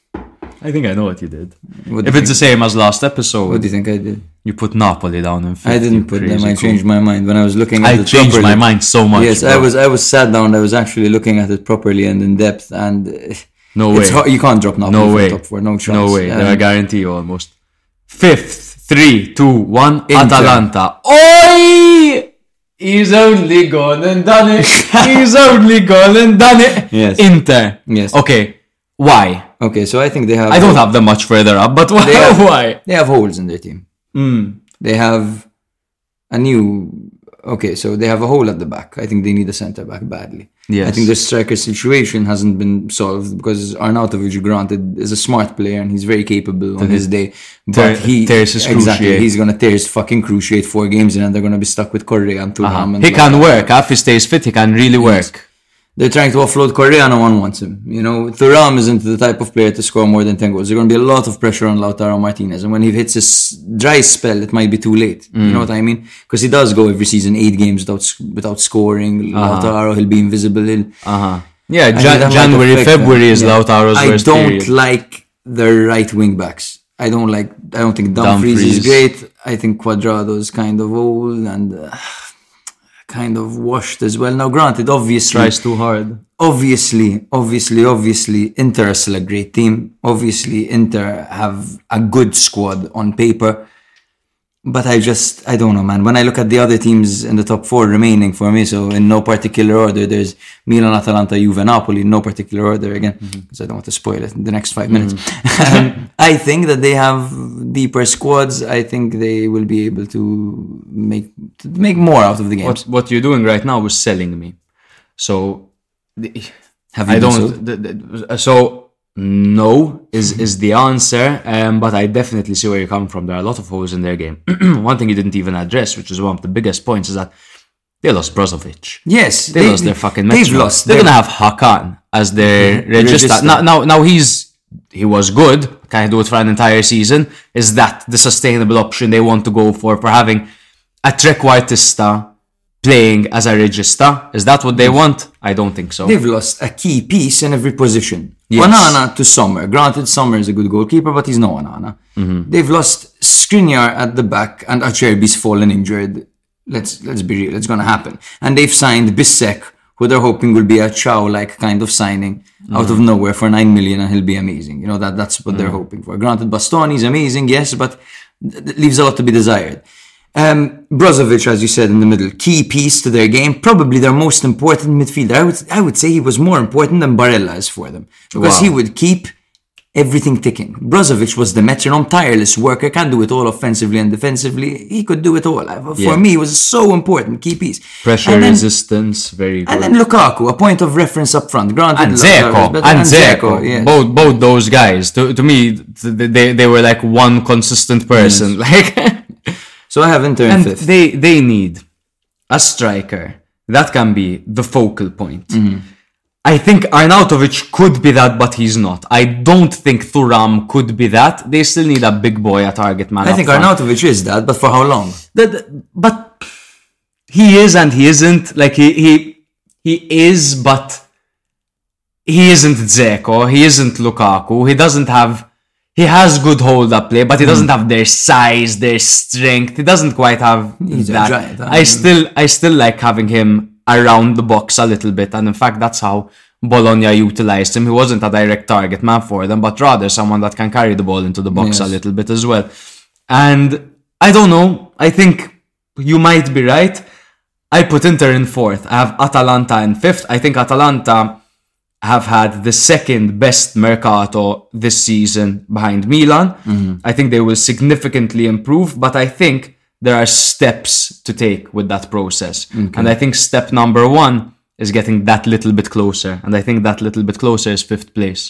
I think I know what you did. What do If you it's the same as last episode, What do you think I did? you put Napoli down in fifth. I didn't you put crazy them. I cool. changed my mind when I was looking at I it changed properly. my mind so much. Yes, bro. I was. I was sat down. I was actually looking at it properly and in depth, and uh, No way. it's hard, you can't drop Napoli No from way. top four. No chance. No way. Um, They're a guarantee almost. Fifth, three, two, one. Inter. Atalanta. Oi! He's only gone and done it. He's only gone and done it. Yes. Inter. Yes. Okay. Why? Okay, so I think they have. I don't have them much further up, but why? They have- why? They have holes in their team. Mm. They have a new. Okay, so they have a hole at the back. I think they need a centre back badly. Yes. I think the striker situation hasn't been solved because Arnautovic, granted, is a smart player and he's very capable on his day. But Tear- he tears his exactly cruciate. he's gonna tear his fucking cruciate four games in, and they're gonna be stuck with Correa and Thuram. Uh-huh. and He like can that. work. If he stays fit, he can really work. They're trying to offload Correa, no one wants him. You know, Thuram isn't the type of player to score more than ten goals. There's going to be a lot of pressure on Lautaro Martinez. And when he hits his dry spell, it might be too late. You know what I mean? Because he does go every season eight games without without scoring. Lautaro, he'll be invisible. He'll, Uh-huh. Yeah, I think Jan- that might January, affect them. February is Yeah. Lautaro's I worst don't period. like the right wing backs. I don't like. I don't think Dumfries, Dumfries. is great. I think Cuadrado is kind of old and uh, kind of washed as well. Now, granted, obviously, Tries too hard. obviously, obviously, obviously, Inter are still a great team. Obviously, Inter have a good squad on paper. But I just, I don't know, man. When I look at the other teams in the top four remaining for me, so in no particular order, there's Milan, Atalanta, Juve, Napoli, in no particular order again, because I don't want to spoil it in the next five minutes. um, I think that they have deeper squads. I think they will be able to make to make more out of the games. What what you're doing right now is selling me. So the- Have you I been don't. sold? The, the, so no is is the answer. Um, but I definitely see where you're coming from. There are a lot of holes in their game. One thing you didn't even address, which is one of the biggest points, is that they lost Brozovic. Yes, They, lost their fucking They've metronome. lost. They're their- gonna have Hakan as their register. Regista. Now, now, now he's he was good. Can I do it for an entire season? Is that the sustainable option they want to go for? For having a trequartista playing as a regista? Is that what they want? I don't think so. They've lost a key piece in every position. Yes. Onana to Sommer. Granted, Sommer is a good goalkeeper, but he's no Onana. Mm-hmm. They've lost Skriniar at the back, and Acerbi's fallen injured. Let's let's be real. It's going to happen. And they've signed Bissek, who they're hoping will be a Chow-like kind of signing Mm-hmm. out of nowhere for nine million, and he'll be amazing. You know that that's what they're hoping for. Granted, Bastoni's amazing, yes, but it leaves a lot to be desired. Um, Brozovic, as you said, in the middle, key piece to their game, probably their most important midfielder. I would I would say he was more important than Barella is for them, because Wow. he would keep everything ticking. Brozovic was the metronome, tireless worker, can do it all offensively and defensively. He could do it all. For Yeah. me, it was so important, key piece. Pressure And then- resistance, very good. And then Lukaku, a point of reference up front. Granted, and Lukaku Dzeko, is better and than Dzeko, yes. both both those guys. To to me, th- they they were like one consistent person. Like, So I have Inter in and fifth. they they need a striker that can be the focal point. Mm-hmm. I think Arnautovic could be that, but he's not. I don't think Thuram could be that. They still need a big boy, a target man. I up think front. Arnautovic is that, but for how long? The- the- but he is and he isn't. Like he he he is, but he isn't Dzeko. He isn't Lukaku. He doesn't have. He has good hold-up play, but he doesn't have their size, their strength. He doesn't quite have He's a that. giant, huh? I still I still like having him around the box a little bit, and in fact, that's how Bologna utilized him. He wasn't a direct target man for them, but rather someone that can carry the ball into the box Yes. a little bit as well. And I don't know. I think you might be right. I put Inter in fourth. I have Atalanta in fifth. I think Atalanta have had the second best mercato this season behind Milan. Mm-hmm. I think they will significantly improve, but I think there are steps to take with that process. And I think step number one is getting that little bit closer. And I think that little bit closer is fifth place.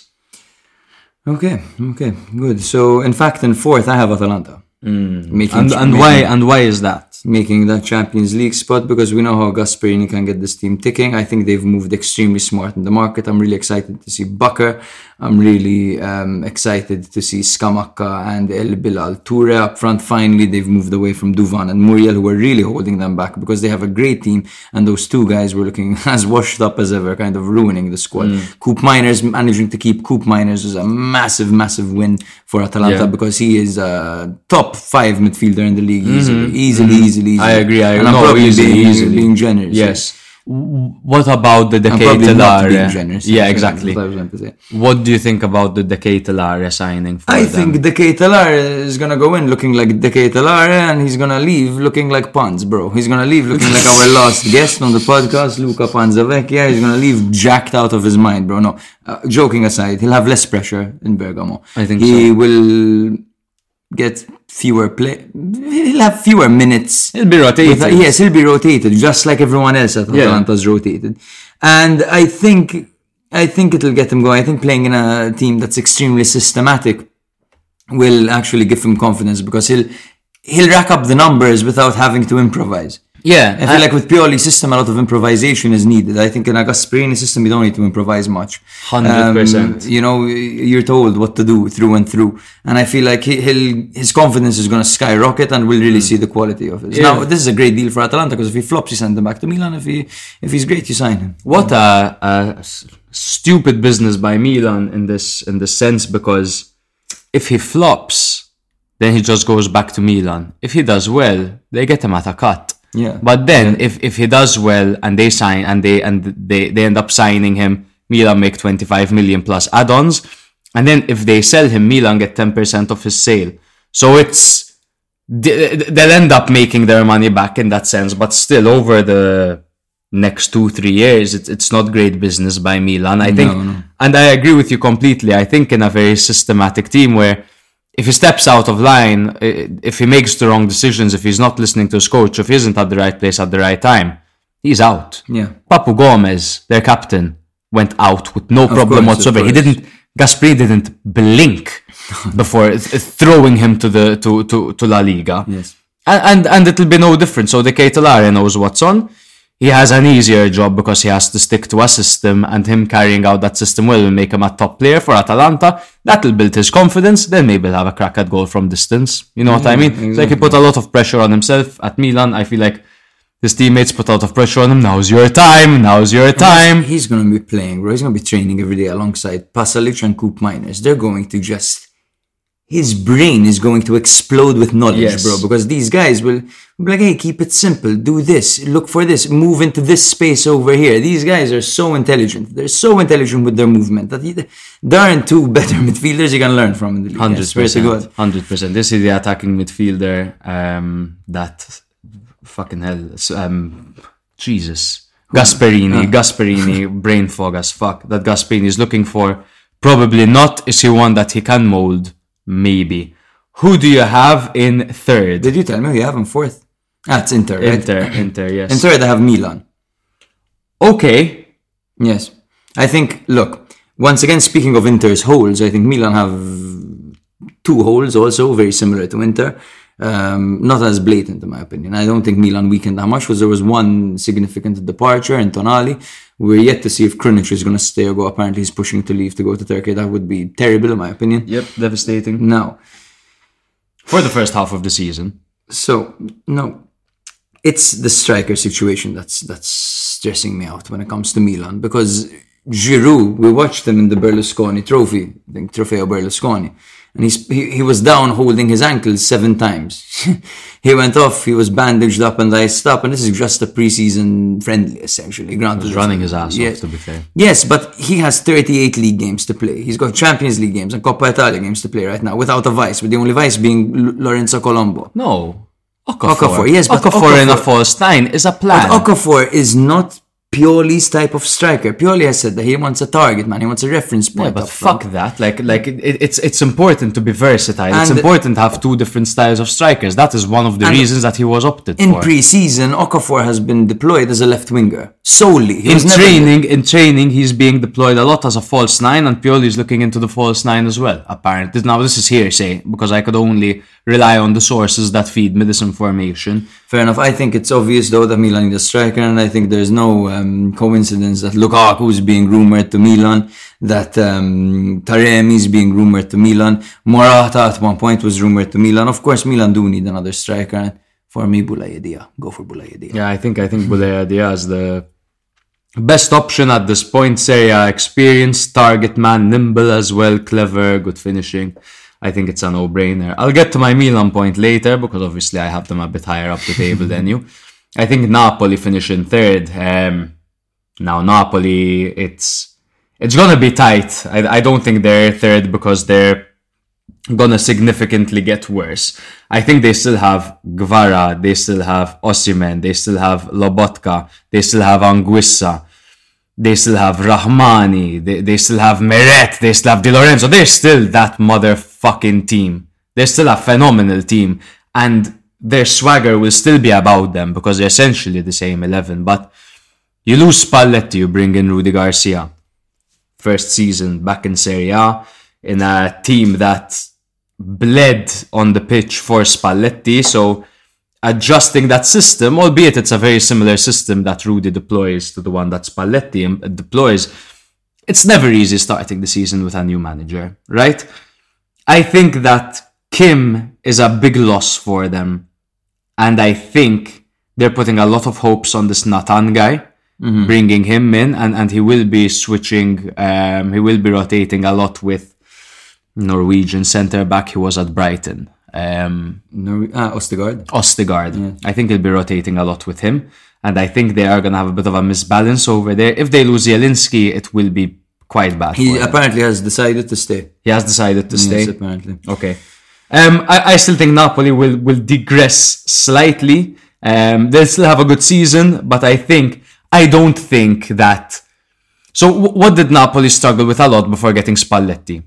Okay, okay, good. So in fact, in fourth, I have Atalanta. Making, And and making- why and why is that? making that Champions League spot, because we know how Gasperini can get this team ticking. I think they've moved extremely smart in the market. I'm really excited to see Bakker. I'm really um, excited to see Scamacca and El Bilal Toure up front. Finally, they've moved away from Duvan and Muriel, who were really holding them back, because they have a great team, and those two guys were looking as washed up as ever, kind of ruining the squad. Mm. Coop Miners, managing to keep Coop Miners is a massive, massive win for Atalanta, Yeah. because he is a top five midfielder in the league easily, easily, easily, easily. I agree. I and I'm no, probably easily, being, easily. being generous. Yes. W- What about the I'm probably not being Decatelare? generous. Yeah, That's exactly. what I was going to say. What do you think about the Decatelare signing for I them? think De Ketelare is gonna go in looking like De Ketelare, and he's gonna leave looking like Pons, bro. He's gonna leave looking like our last guest on the podcast, Luca Panzavecchia. He's gonna leave jacked out of his mind, bro. No, uh, joking aside, he'll have less pressure in Bergamo. I think he so. will get fewer play. He'll have fewer minutes. He'll be rotated. With- yes, he'll be rotated, just like everyone else at Yeah. Atalanta's rotated. And I think, I think it'll get him going. I think playing in a team that's extremely systematic will actually give him confidence, because he'll he'll rack up the numbers without having to improvise. Yeah, I feel like with Pioli's system, a lot of improvisation is needed. I think in a Gasperini system, you don't need to improvise much. one hundred percent. Um, you know, you're told what to do through and through. And I feel like he, he'll his confidence is going to skyrocket, and we'll really see the quality of it. Yeah. Now, this is a great deal for Atalanta, because if he flops, you send him back to Milan. If he if he's great, you sign him. What a, a s- stupid business by Milan in this in this sense, because if he flops, then he just goes back to Milan. If he does well, they get him at a cut. Yeah. But then if, if he does well and they sign and they and they, they end up signing him, Milan make twenty-five million plus add-ons. And then if they sell him, Milan get ten percent of his sale. So it's they- they'll end up making their money back in that sense, but still over the next two, three years, it's it's not great business by Milan. I think, No, no. and I agree with you completely. I think in a very systematic team where if he steps out of line, eh, if he makes the wrong decisions, if he's not listening to his coach, if he isn't at the right place at the right time, he's out. Yeah. Papu Gomez, their captain, went out with no problem course, of whatsoever. He course. didn't. Gasperini didn't blink before th- throwing him to the to to, to La Liga. Yes. And, and and it'll be no different. So De Ketelare knows what's on. He has an easier job because he has to stick to a system, and him carrying out that system will make him a top player for Atalanta. That'll build his confidence. Then maybe he'll have a crack at goal from distance. You know what I mean? It's like he put a lot of pressure on himself at Milan. I feel like his teammates put a lot of pressure on him. Now's your time. Now's your time. He's going to be playing, bro. He's going to be training every day alongside Pasalic and Coop Miners. They're going to just... His brain is going to explode with knowledge, Yes. bro. Because these guys will be like, hey, keep it simple. Do this. Look for this. Move into this space over here. These guys are so intelligent. They're so intelligent with their movement that he, there aren't two better midfielders you can learn from in the league. I Hundred swear to percent. God. Hundred percent. This is the attacking midfielder. Um, that fucking hell. Um, Jesus. Gasperini. Gasperini. Brain fog as fuck. That Gasperini is looking for Probably not. Is he one that he can mold? Maybe. Who do you have in third? Did you tell me who you have in fourth? Ah, it's Inter, right? Inter, Inter, yes. In third, I have Milan. Okay. Yes. I think, look, once again, speaking of Inter's holes, I think Milan have two holes also, very similar to Inter. Um, not as blatant, in my opinion. I don't think Milan weakened that much because there was one significant departure in Tonali. We're yet to see if Krunic is going to stay or go. Apparently, he's pushing to leave to go to Turkey. That would be terrible, in my opinion. Yep, devastating. Now, for the first half of the season. So, no. It's the striker situation that's that's stressing me out when it comes to Milan. Because Giroud, we watched him in the Berlusconi trophy, I think Trofeo Berlusconi. And he's, he he was down holding his ankles seven times. He went off, he was bandaged up and iced up, and this is just a pre-season friendly, essentially. Granted, He was running his ass yes. off, to be fair. Yes, but he has thirty-eight league games to play. He's got Champions League games and Coppa Italia games to play right now, without a vice, with the only vice being L- Lorenzo Colombo. No. Okafor. Okafor, yes, but Okafor in a Okafor- false nine is a plan. But Okafor is not Pioli's type of striker. Pioli has said that he wants a target man, he wants a reference point. Yeah, but up front. fuck that. Like, like it, it's it's important to be versatile. It's And- important to have two different styles of strikers. That is one of the And reasons that he was opted In for. pre-season, Okafor has been deployed as a left winger solely. He in was never- training, in training, he's being deployed a lot as a false nine, and Pioli is looking into the false nine as well. Apparently, now this is hearsay because I could only rely on the sources that feed me this information. Fair enough. I think it's obvious though that Milan needs a striker, and I think there's no um, coincidence that Lukaku is being rumored to Milan, that um, Taremi is being rumored to Milan, Morata at one point was rumored to Milan. Of course, Milan do need another striker, and for me, Boulaye Dia. Go for Boulaye Dia. Yeah, I think I think Boulaye Dia is the best option at this point. Serie A experience, target man, nimble as well, clever, good finishing. I think it's a no-brainer. I'll get to my Milan point later because obviously I have them a bit higher up the table than you. I think Napoli finish in third. Um, now Napoli, it's it's gonna be tight. I, I don't think they're third because they're gonna significantly get worse. I think they still have Guevara, they still have Osimhen, they still have Lobotka, they still have Anguissa. They still have Rahmani, they, they still have Meret, they still have Di Lorenzo. They're still that motherfucking team. They're still a phenomenal team. And their swagger will still be about them because they're essentially the same eleven. But you lose Spalletti, you bring in Rudy Garcia. First season back in Serie A, in a team that bled on the pitch for Spalletti. So adjusting that system, albeit it's a very similar system that Rudy deploys to the one that Spalletti deploys, it's never easy starting the season with a new manager, right? I think that Kim is a big loss for them, and I think they're putting a lot of hopes on this Nathan guy, mm-hmm. bringing him in, and, and he will be switching, um, he will be rotating a lot with Norwegian centre-back. He was at Brighton. Um, no, ah, Ostegard. Ostegard. Yeah. I think he'll be rotating a lot with him. And I think they are going to have a bit of a misbalance over there. If they lose Zielinski, it will be quite bad. He for them. apparently has decided to stay. He has decided to stay. Yes, apparently. Okay. Um, I, I still think Napoli will, will digress slightly. Um, they'll still have a good season, but I think, I don't think that... So w- what did Napoli struggle with a lot before getting Spalletti?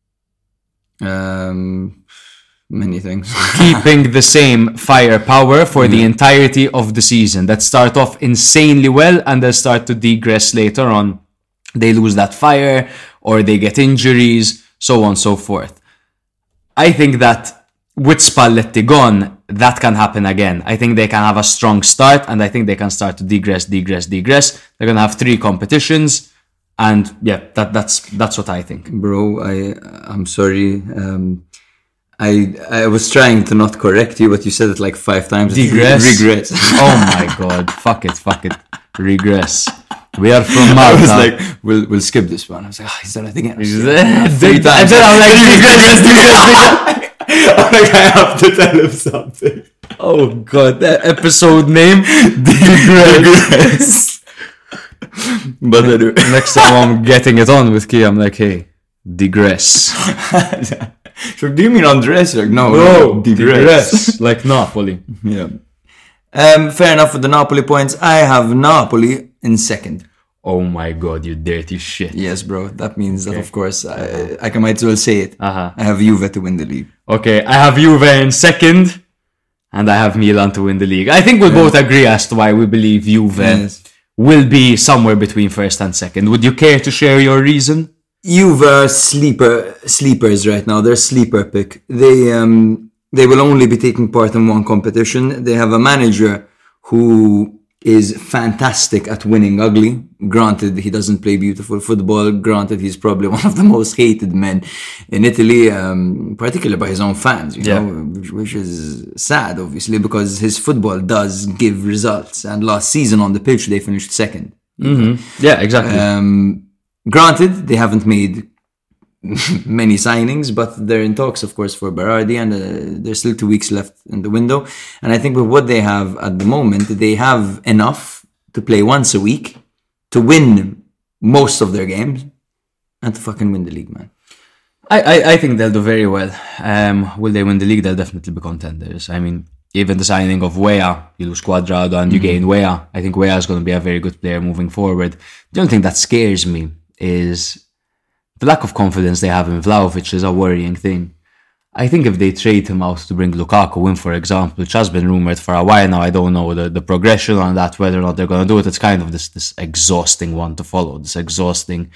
Um... Many things. Keeping the same firepower for yeah. the entirety of the season. That start off insanely well and they start to degress later on. They lose that fire or they get injuries, so on and so forth. I think that with Spalletti gone, that can happen again. I think they can have a strong start and I think they can start to degress, degress, degress. They're going to have three competitions and yeah, that, that's that's what I think. Bro, I, I'm sorry. Um... I I was trying to not correct you, but you said it like five times. Digress. Regress. Oh my god. Fuck it, fuck it. Regress. We are from Malta. I was like, we'll we'll skip this one. I was like, oh, he's done it again. Three times. I'm like, digress, digress, I'm like, I have to tell him something. Oh god, that episode name? Digress. But anyway. Next time I'm getting it on with Key, I'm like, hey, digress. So do you mean undress? Like, no, no, no digress. digress. Like Napoli. Yeah. Um, fair enough with the Napoli points. I have Napoli in second. Oh my god, you dirty shit. Yes, bro. That means Okay. that, of course, I, I can might as well say it. Uh-huh. I have Juve to win the league. Okay, I have Juve in second, and I have Milan to win the league. I think we'll both agree as to why we believe Juve Yes. will be somewhere between first and second. Would you care to share your reason? Juve are sleeper sleepers right now. They're sleeper pick. They um they will only be taking part in one competition. They have a manager who is fantastic at winning ugly. Granted, he doesn't play beautiful football. Granted, he's probably one of the most hated men in Italy, um, particularly by his own fans, you Yeah. know, which, which is sad, obviously, because his football does give results. And last season on the pitch, they finished second. Mm-hmm. Yeah, exactly. Um, granted, they haven't made many signings, but they're in talks, of course, for Berardi, and uh, there's still two weeks left in the window. And I think with what they have at the moment, they have enough to play once a week, to win most of their games, and to fucking win the league, man. I, I, I think they'll do very well. Um, will they win the league? They'll definitely be contenders. I mean, even the signing of Weah, you lose Cuadrado and you gain Weah. I think Weah is going to be a very good player moving forward. The only thing that scares me is the lack of confidence they have in Vlahovic is a worrying thing. I think if they trade him out to bring Lukaku in, for example, which has been rumoured for a while now, I don't know the, the progression on that, whether or not they're going to do it. It's kind of this, this exhausting one to follow, this exhausting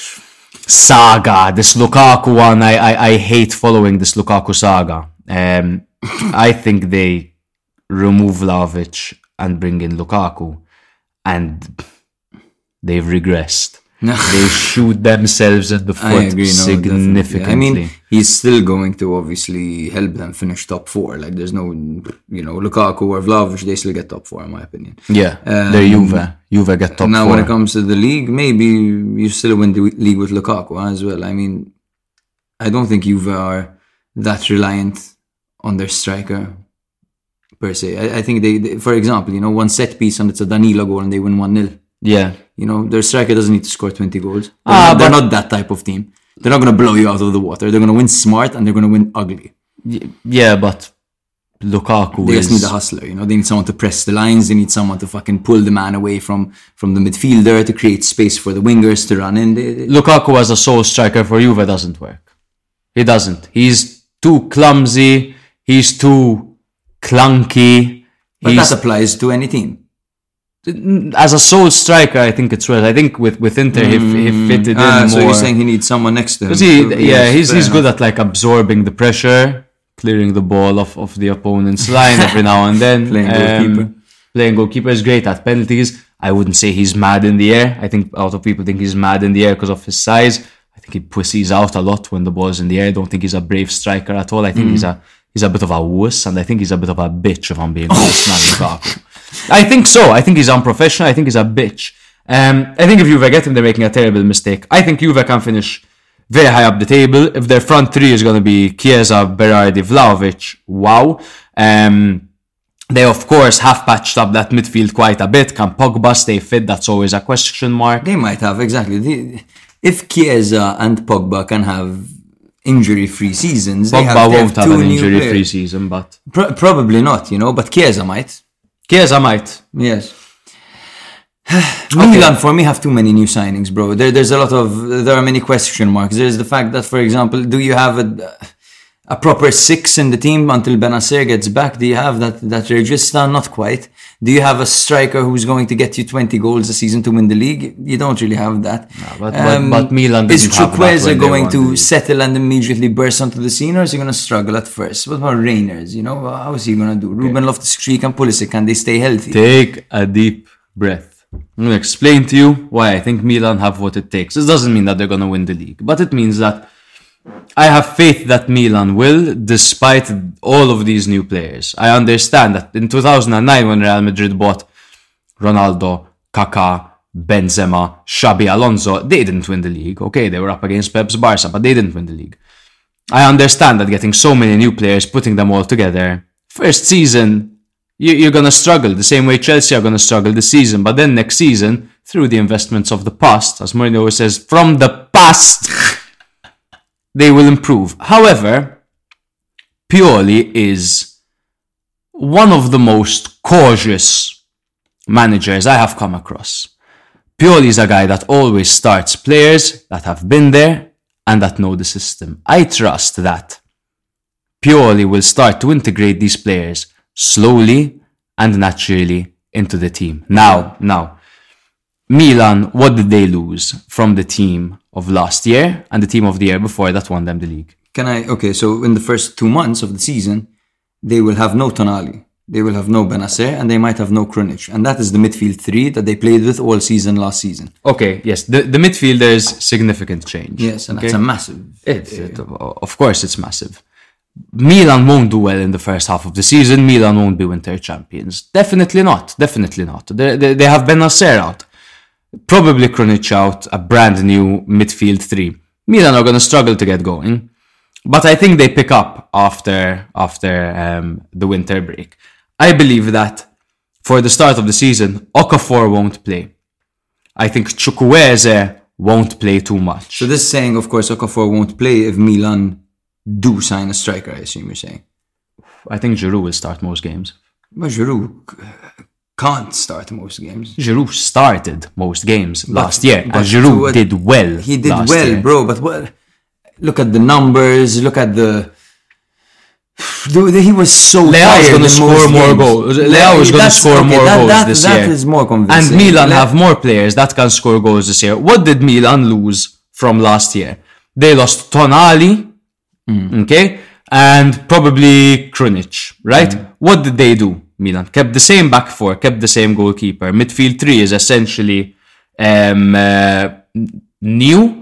saga, this Lukaku one. I, I, I hate following this Lukaku saga. Um, I think they remove Vlahovic and bring in Lukaku, and they've regressed. They shoot themselves in the I foot agree, no, significantly. definitely. I mean, he's still going to obviously help them finish top four. Like, there's no, you know, Lukaku or Vlahovic, they still get top four, in my opinion. yeah, Um, they're Juve. Juve get top now, four. when it comes to the league, maybe you still win the league with Lukaku as well. I mean, I don't think Juve are that reliant on their striker per se. I, I think they, they, for example, you know, one set piece and it's a Danilo goal and they win one nil. yeah. You know, their striker doesn't need to score twenty goals. They're, Ah, not, they're but- not that type of team. They're not going to blow you out of the water. They're going to win smart and they're going to win ugly. Y- Yeah, but Lukaku They is... just need a hustler, you know. They need someone to press the lines. They need someone to fucking pull the man away from, from the midfielder, to create space for the wingers to run in. They, they, Lukaku as a sole striker for Juve doesn't work. He doesn't. He's too clumsy. He's too clunky. but He's, that applies to any team. as a sole striker, I think it's well. I think with, with Inter, he, he fitted in Ah, more. so you're saying he needs someone next to him. 'Cause he, So, yeah, yes, he's fair he's good enough. at like absorbing the pressure, clearing the ball off of the opponent's line every now and then. Playing goalkeeper. Playing goalkeeper is great at penalties. I wouldn't say he's mad in the air. I think a lot of people think he's mad in the air because of his size. I think he pussies out a lot when the ball's in the air. I don't think he's a brave striker at all. I think he's a he's a bit of a wuss, and I think he's a bit of a bitch, if I'm being honest. Not Lukaku. I think so. I think he's unprofessional. I think he's a bitch. Um, I think if Juve get him, they're making a terrible mistake. I think Juve can finish very high up the table. If their front three is going to be Chiesa, Berardi, Vlahovic, wow. Um, they, of course, have patched up that midfield quite a bit. Can Pogba stay fit? That's always a question mark. They might have, exactly. They, if Chiesa and Pogba can have injury-free seasons, they Pogba have, they won't have two an new injury-free players. season, but Pro- probably not, you know, but Chiesa might. Chiesa might. Yes. Milan, for me, have too many new signings, bro. There, there's a lot of, there are many question marks. There's the fact that, for example, do you have a, a proper six in the team until Benacer gets back? Do you have that, that Regista? Not quite. Do you have a striker who's going to get you twenty goals a season to win the league? You don't really have that. but- but- but Milan Is didn't have that Chukwueze when they going won the to league. settle and immediately burst onto the scene, or is he going to struggle at first? What about Reiners? You know, how is he going to do? Ruben Loftus-Cheek and Pulisic, can they stay healthy? Take a deep breath. I'm going to explain to you why I think Milan have what it takes. This doesn't mean that they're going to win the league, but it means that I have faith that Milan will, despite all of these new players. I understand that in two thousand nine, when Real Madrid bought Ronaldo, Kaká, Benzema, Xabi Alonso, they didn't win the league. Okay, they were up against Pep's Barca, but they didn't win the league. I understand that getting so many new players, putting them all together, first season, you, you're going to struggle the same way Chelsea are going to struggle this season. But then next season, through the investments of the past, as Mourinho always says, from the past, they will improve. However, Pioli is one of the most cautious managers I have come across. Pioli is a guy that always starts players that have been there and that know the system. I trust that Pioli will start to integrate these players slowly and naturally into the team. Now, now, Milan, what did they lose from the team of last year and the team of the year before that won them the league? Can I? Okay, so in the first two months of the season, they will have no Tonali, they will have no Benacer, and they might have no Krunic. And that is the midfield three that they played with all season last season. Okay, yes, the, the midfield, there's significant change. Yes, and okay? that's a massive... It, it, of course, it's massive. Milan won't do well in the first half of the season. Milan won't be winter champions. Definitely not. Definitely not. They, they, they have Benacer out. Probably Krunic out, a brand new midfield three. Milan are going to struggle to get going. But I think they pick up after after um, the winter break. I believe that for the start of the season, Okafor won't play. I think Chukwueze won't play too much. So this is saying, of course, Okafor won't play if Milan do sign a striker, I assume you're saying. I think Giroud will start most games. But Giroud can't start most games. Giroud started most games But- last year, but and Giroud what- did well. He did last well, year. bro, but what? Look at the numbers, look at the... Dude, he was so Leao is tired going to in score most more games. goals. Leao is going to That's- score okay, more that- goals that- this that year. is more And convincing. Milan Le- have more players that can score goals this year. What did Milan lose from last year? They lost Tonali, okay, and probably Krunic, right? What did they do? Milan kept the same back four, kept the same goalkeeper. Midfield three is essentially um, uh, new.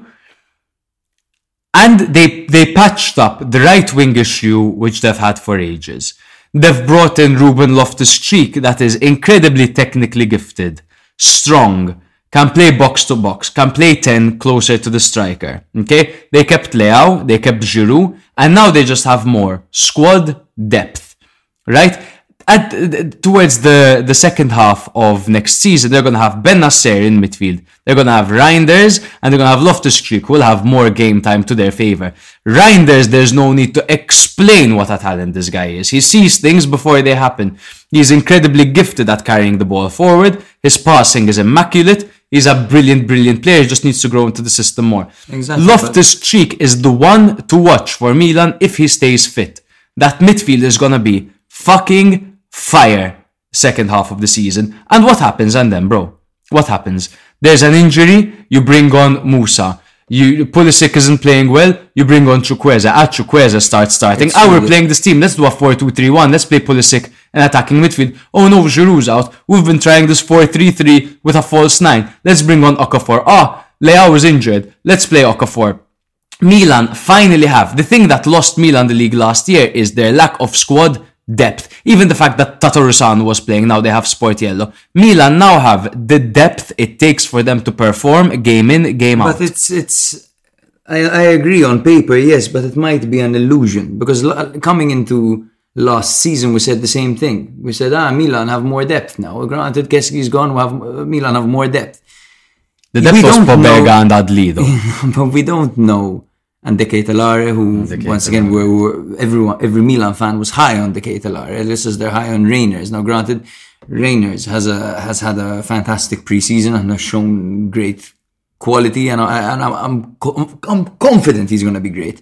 And they they patched up the right wing issue, which they've had for ages. They've brought in Ruben Loftus-Cheek, that is incredibly technically gifted, strong, can play box to box, can play ten closer to the striker. Okay, they kept Leao, they kept Giroud, and now they just have more squad depth, right? At towards the, the second half of next season, they're going to have Benacer in midfield. They're going to have Reinders, and they're going to have Loftus-Cheek, who will have more game time to their favour. Reinders, there's no need to explain what a talent this guy is. He sees things before they happen. He's incredibly gifted at carrying the ball forward. His passing is immaculate. He's a brilliant, brilliant player. He just needs to grow into the system more. Exactly, Loftus-Cheek is the one to watch for Milan if he stays fit. That midfield is going to be fucking fire second half of the season. And what happens and then, bro? What happens? There's an injury, you bring on Musa. You Pulisic isn't playing well, you bring on Chukwueze. Ah, Chukwueze starts starting. It's Ah, we're really- playing this team. Let's do a four two three one. Let's play Pulisic in attacking midfield. Oh no, Giroud's out. We've been trying this four three three with a false nine. Let's bring on Okafor. Ah, Leao is injured. Let's play Okafor. Milan finally have. The thing that lost Milan the league last year is their lack of squad depth. Even the fact that Tatarusanu was playing, now they have Sportiello. Milan now have the depth it takes for them to perform game in, game out. But it's it's. I, I agree on paper, yes, but it might be an illusion because l- coming into last season we said the same thing. We said, ah, Milan have more depth now. Granted, Keski's gone. We have uh, Milan have more depth, the depth we was don't Pobega know- and Adli though. but we don't know. And De Ketelare, who De once again, were, were everyone, every Milan fan was high on De Ketelare. This is they're high on Reiners. Now, granted, Reiners has a has had a fantastic preseason and has shown great quality, and, I, and I'm, I'm I'm I'm confident he's going to be great.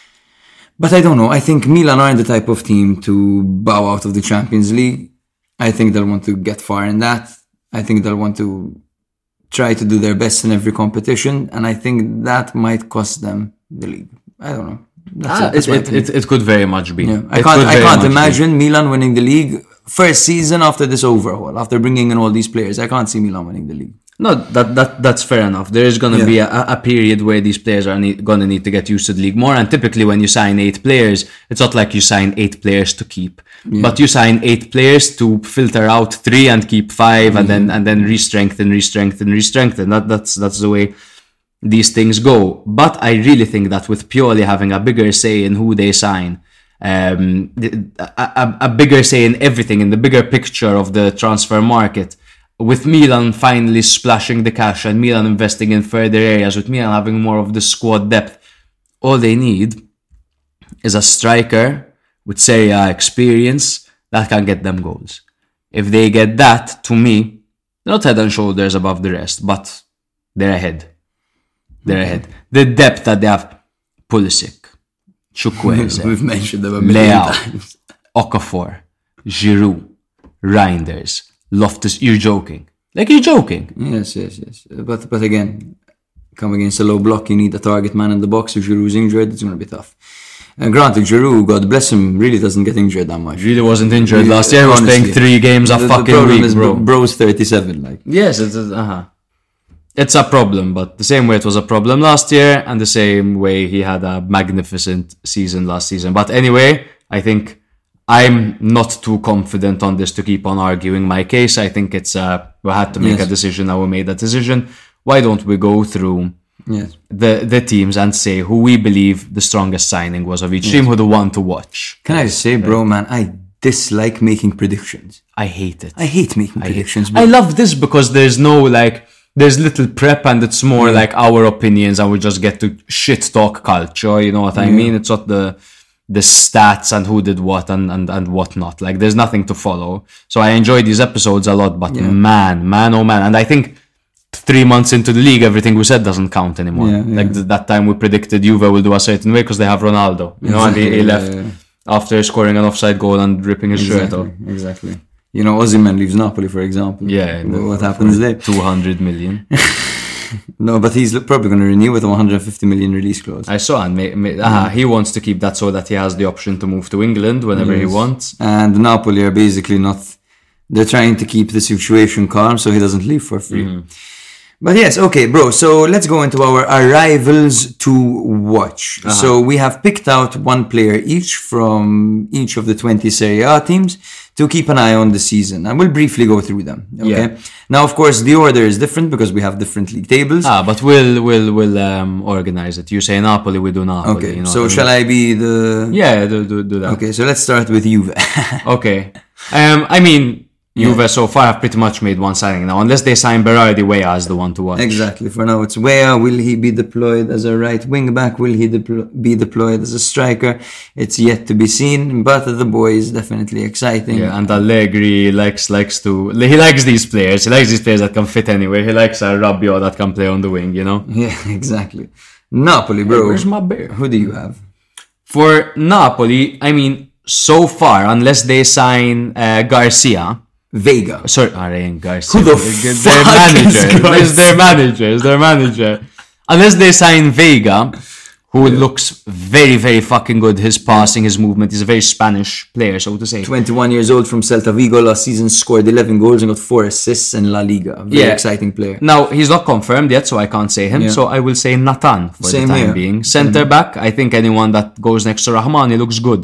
But I don't know. I think Milan aren't the type of team to bow out of the Champions League. I think they'll want to get far in that. I think they'll want to try to do their best in every competition, and I think that might cost them the league. I don't know. That's Ah, it. That's it, my it, opinion. it, it could very much be. Yeah. I It can't. could I very can't much be. imagine Milan winning the league first season after this overhaul, after bringing in all these players. I can't see Milan winning the league. No, that, that that's fair enough. There is going to Yeah. be a, a period where these players are need, going to need to get used to the league more. And typically, when you sign eight players, it's not like you sign eight players to keep, but you sign eight players to filter out three and keep five, and then and then re-strengthen, re-strengthen, re-strengthen. That that's that's the way these things go. But I really think that with Pioli having a bigger say in who they sign, um, a, a, a bigger say in everything, in the bigger picture of the transfer market. With Milan finally splashing the cash and Milan investing in further areas, with Milan having more of the squad depth, all they need is a striker with Serie A experience that can get them goals. If they get that, to me, not head and shoulders above the rest, but they're ahead. They're ahead. The depth that they have, Pulisic, Chukwueze, We've mentioned them a million Leao, times. Okafor, Giroud, Reinders, Loftus. You're joking. Like, you're joking. Yes, yes, yes. But but again, come against a low block, you need a target man in the box. If Giroud's injured, it's going to be tough. And granted, Giroud, God bless him, really doesn't get injured that much. Really wasn't injured Really, last year. He was honestly. playing three games a The- the fucking problem week, is bro. Bro's thirty-seven, like. Yes, it's a, uh-huh. It's a problem, but the same way it was a problem last year, and the same way he had a magnificent season last season. But anyway, I think I'm not too confident on this to keep on arguing my case. I think it's uh, we had to make Yes. a decision. Now we made a decision. Why don't we go through Yes. the the teams and say who we believe the strongest signing was of each team, who the one to watch? Can I just say, bro, man, I dislike making predictions. I hate it. I hate making predictions. I love this because there's no like there's little prep and it's more like our opinions and we just get to shit talk culture, you know what I mean? It's not the the stats and who did what and, and, and whatnot. Like there's nothing to follow. So I enjoy these episodes a lot, but man, man, oh man. And I think three months into the league, everything we said doesn't count anymore. Yeah, yeah. Like th- that time we predicted Juve will do a certain way because they have Ronaldo, you know, and he, he Exactly, left yeah, yeah. after scoring an offside goal and ripping his shirt off. Exactly, exactly. You know, Osimhen leaves Napoli, for example. Yeah, What, what happens there? two hundred million. No, but he's probably going to renew with a one hundred fifty million release clause. I saw, and may, may, uh, he wants to keep that so that he has the option to move to England whenever he Yes. wants. And Napoli are basically not. They're trying to keep the situation calm so he doesn't leave for free. Mm-hmm. But yes, okay, bro. So let's go into our arrivals to watch. Uh-huh. So we have picked out one player each from each of the twenty Serie A teams to keep an eye on the season. And we'll briefly go through them. Okay. Yeah. Now, of course, the order is different because we have different league tables. Ah, but we'll we'll we'll um, organize it. You say Napoli, we do Napoli. okay. You know so what I shall mean? I be the? Yeah, do do, do that. Okay. So let's start with Juve. Okay. Um, I mean, Juve so far have pretty much made one signing now, unless they sign Berardi. Weah as the one to watch. Exactly. For now, it's Weah. Will he be deployed as a right wing back? Will he deplo- be deployed as a striker? It's yet to be seen. But the boy is definitely exciting. Yeah, and Allegri likes likes to he likes these players. He likes these players that can fit anywhere. He likes a Rabiot that can play on the wing. You know. Yeah, exactly. Napoli, bro. Hey, where's my bear? Who do you have? For Napoli, I mean, so far, unless they sign uh, Garcia. Vega. Sorry, Arian Garcia. Who the their fuck manager. is Garcia? It's their manager. It's their manager. Unless they sign Vega, who looks very, very fucking good. His passing, his movement. He's a very Spanish player, so to say. twenty-one years old from Celta Vigo. Last season scored eleven goals and got four assists in La Liga. Very Yeah. exciting player. Now, he's not confirmed yet, so I can't say him. Yeah. So I will say Nathan for Same the time here. being. Centre back, I think anyone that goes next to Rahmani looks good.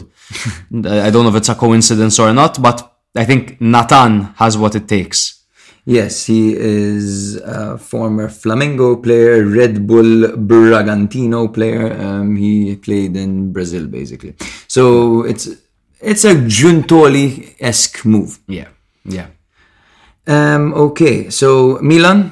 I don't know if it's a coincidence or not, but I think Nathan has what it takes. Yes, he is a former Flamengo player, Red Bull Bragantino player. Um, he played in Brazil, basically. So it's it's a Giuntoli-esque move. Yeah, yeah. Um, okay, so Milan.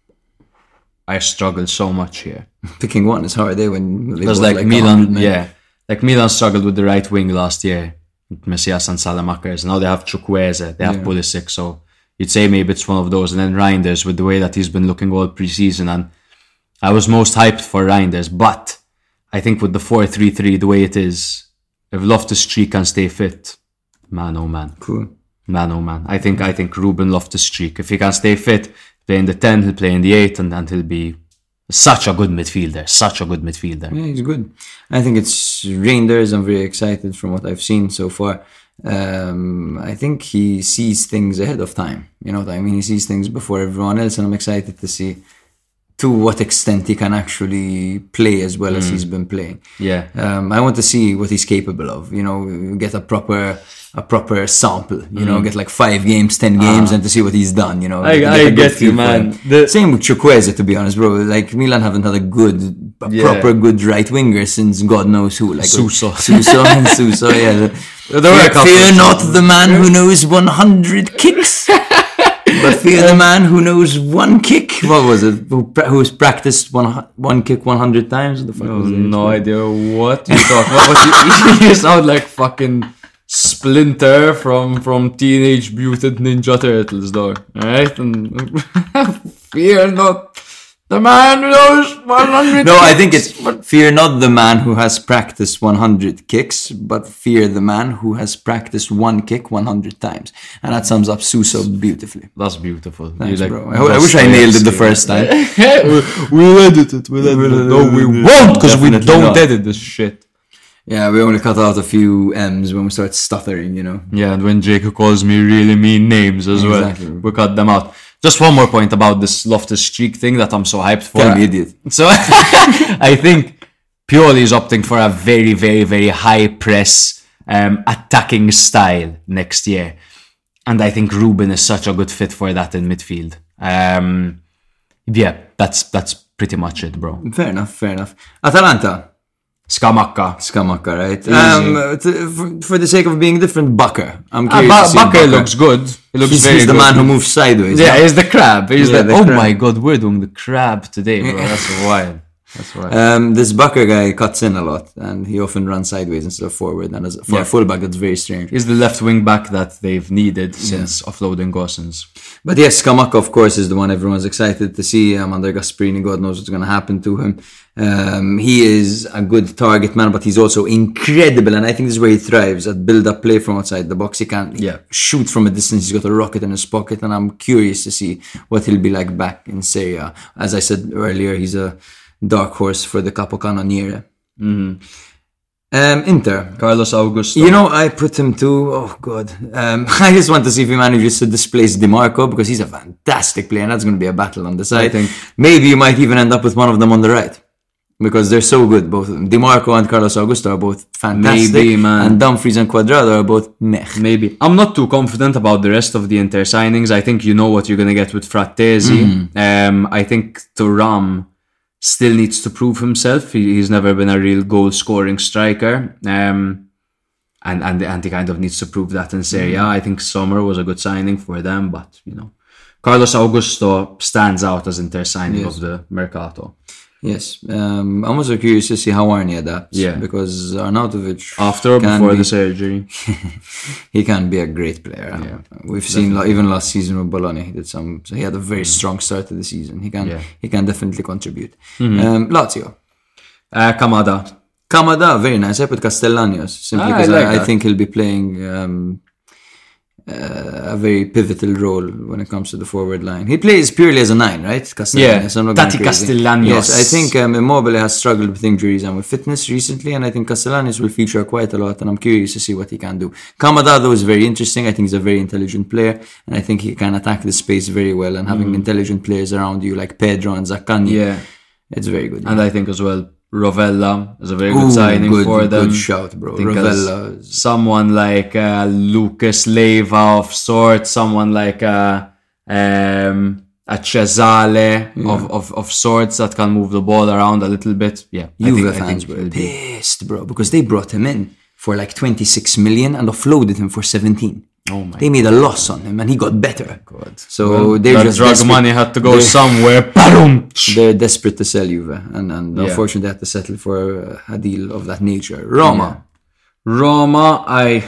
I struggle so much here. Picking one is hard, eh? When they Because bought like, a Milan, hundred men. yeah, like Milan struggled with the right wing last year, with Messias and Salamakers. Now they have Chukwueze, they have Yeah. Pulisic, so you'd say maybe it's one of those. And then Reinders with the way that he's been looking all pre-season, and I was most hyped for Reinders, but I think with the four three three, the way it is, if Loftus-Cheek can stay fit, man oh man, Cool. man oh man. I think I think Ruben Loftus-Cheek, if he can stay fit, play in the ten, he'll play in the eight, and, and he'll be such a good midfielder, such a good midfielder. Yeah, he's good. I think it's Reinders. I'm very excited from what I've seen so far. Um, I think he sees things ahead of time. You know what I mean? He sees things before everyone else, and I'm excited to see to what extent he can actually play as well as he's been playing. Yeah. Um, I want to see what he's capable of. You know, get a proper a proper sample. You know, get like five games, ten games, and to see what he's done. You know, I- get I a good get you, feel for man. him. The- Same with Chukwueze, to be honest, bro. Like Milan haven't had a good, a Yeah. proper good right winger since God knows who. Like Suso. Suso and Suso. Yeah. The, There were a fear couple fear of not the man who knows one hundred kicks. But fear the man who knows one kick. What was it? Who pra- who's practiced one hu- one kick one hundred times? What the fuck Oh, was it? no idea what you talk about. But you, you sound like fucking Splinter from from Teenage Mutant Ninja Turtles, though. Alright? And fear not the man who knows one hundred No, kicks. I think it's fear not the man who has practiced one hundred kicks, but fear the man who has practiced one kick one hundred times. And that sums up Suso beautifully. That's beautiful. Thanks, You like bro. I, I wish I nailed it the first time. We'll edit it. We'll edit it. No, we won't, because we Definitely don't not. edit this shit. Yeah, we only cut out a few M's when we start stuttering, you know. Yeah, and when Jacob calls me really mean names as Exactly. well, we cut them out. Just one more point about this Loftus-Cheek thing that I'm so hyped for. Tell me, idiot. So I think Pioli is opting for a very, very, very high press um, attacking style next year. And I think Ruben is such a good fit for that in midfield. Um, yeah, that's that's pretty much it, bro. Fair enough, fair enough. Atalanta. Scamacca. Scamacca, right? Um, t- for, for the sake of being different, Bucker. I'm Uh, curious ba- to see Bakker looks good. He looks He's, very he's the good. man who moves sideways. Yeah, no? he's the crab. He's Yeah, the, the oh crab. my god, we're doing the crab today, bro. That's wild. That's wild. Um, this Bucker guy cuts in a lot, and he often runs sideways instead of forward. And as, for Yeah. a fullback, that's very strange. He's the left wing back that they've needed since offloading Gosens. But yes, Scamacca, of course, is the one everyone's excited to see. Um, under Gasperini, God knows what's going to happen to him. Um, he is a good target man, but he's also incredible, and I think this is where he thrives, at build-up play from outside the box. He can Yeah. shoot from a distance. He's got a rocket in his pocket, and I'm curious to see what he'll be like back in Serie A. As I said earlier, he's a dark horse for the Capocannoniere. Mm-hmm. Um, Inter. Carlos Augusto. You know, I put him to, oh God. Um, I just want to see if he manages to displace DiMarco, because he's a fantastic player, and that's going to be a battle on the side. I think- Maybe you might even end up with one of them on the right, because they're so good, both of them. DiMarco and Carlos Augusto are both fantastic. Maybe, man. And Dumfries and Cuadrado are both meh. Maybe. I'm not too confident about the rest of the Inter signings. I think you know what you're going to get with Frattesi. Um, I think Thuram still needs to prove himself. He, he's never been a real goal-scoring striker. Um, and, and, and he kind of needs to prove that in Serie A. I think Sommer was a good signing for them, but, you know, Carlos Augusto stands out as Inter signing Yes. of the Mercato. Yes. Um, I'm also curious to see how Arnie adapts. Yeah. Because Arnautovic... After or can before be- the surgery? he can be a great player. Yeah, We've seen lo- even last season with Bologna, he did some. So he had a very strong start to the season. He can Yeah. he can definitely contribute. Um, Lazio, Uh, Kamada. Kamada, very nice. I put Castellanos simply Ah, I because I, like I that. think he'll be playing um, uh, a very pivotal role when it comes to the forward line. He plays purely as a nine, right? Castellanos. Yeah, I'm not going Tati crazy. Castellanos. Yes, I think um, Immobile has struggled with injuries and with fitness recently, and I think Castellanos will feature quite a lot, and I'm curious to see what he can do. Kamada, though, is very interesting. I think he's a very intelligent player, and I think he can attack the space very well, and having intelligent players around you like Pedro and Zaccagni, Mm. Yeah. it's very good. And I think as well, Rovella is a very good Ooh, signing good, for them. good shout, bro. I think Rovella as is- someone like uh, Lucas Leiva of sorts, someone like uh, um, a Cesale of, of, of sorts that can move the ball around a little bit. Yeah, I Juve think, I fans think were he'll be- pissed, bro, because they brought him in for like twenty-six million and offloaded him for seventeen. Oh my They made a loss on him, and he got better. God. So Well, they're that just drug desperate- money had to go they're- somewhere. Barum! They're desperate to sell Juve, and, and Yeah. unfortunately, they had to settle for a deal of that nature. Roma, Roma, I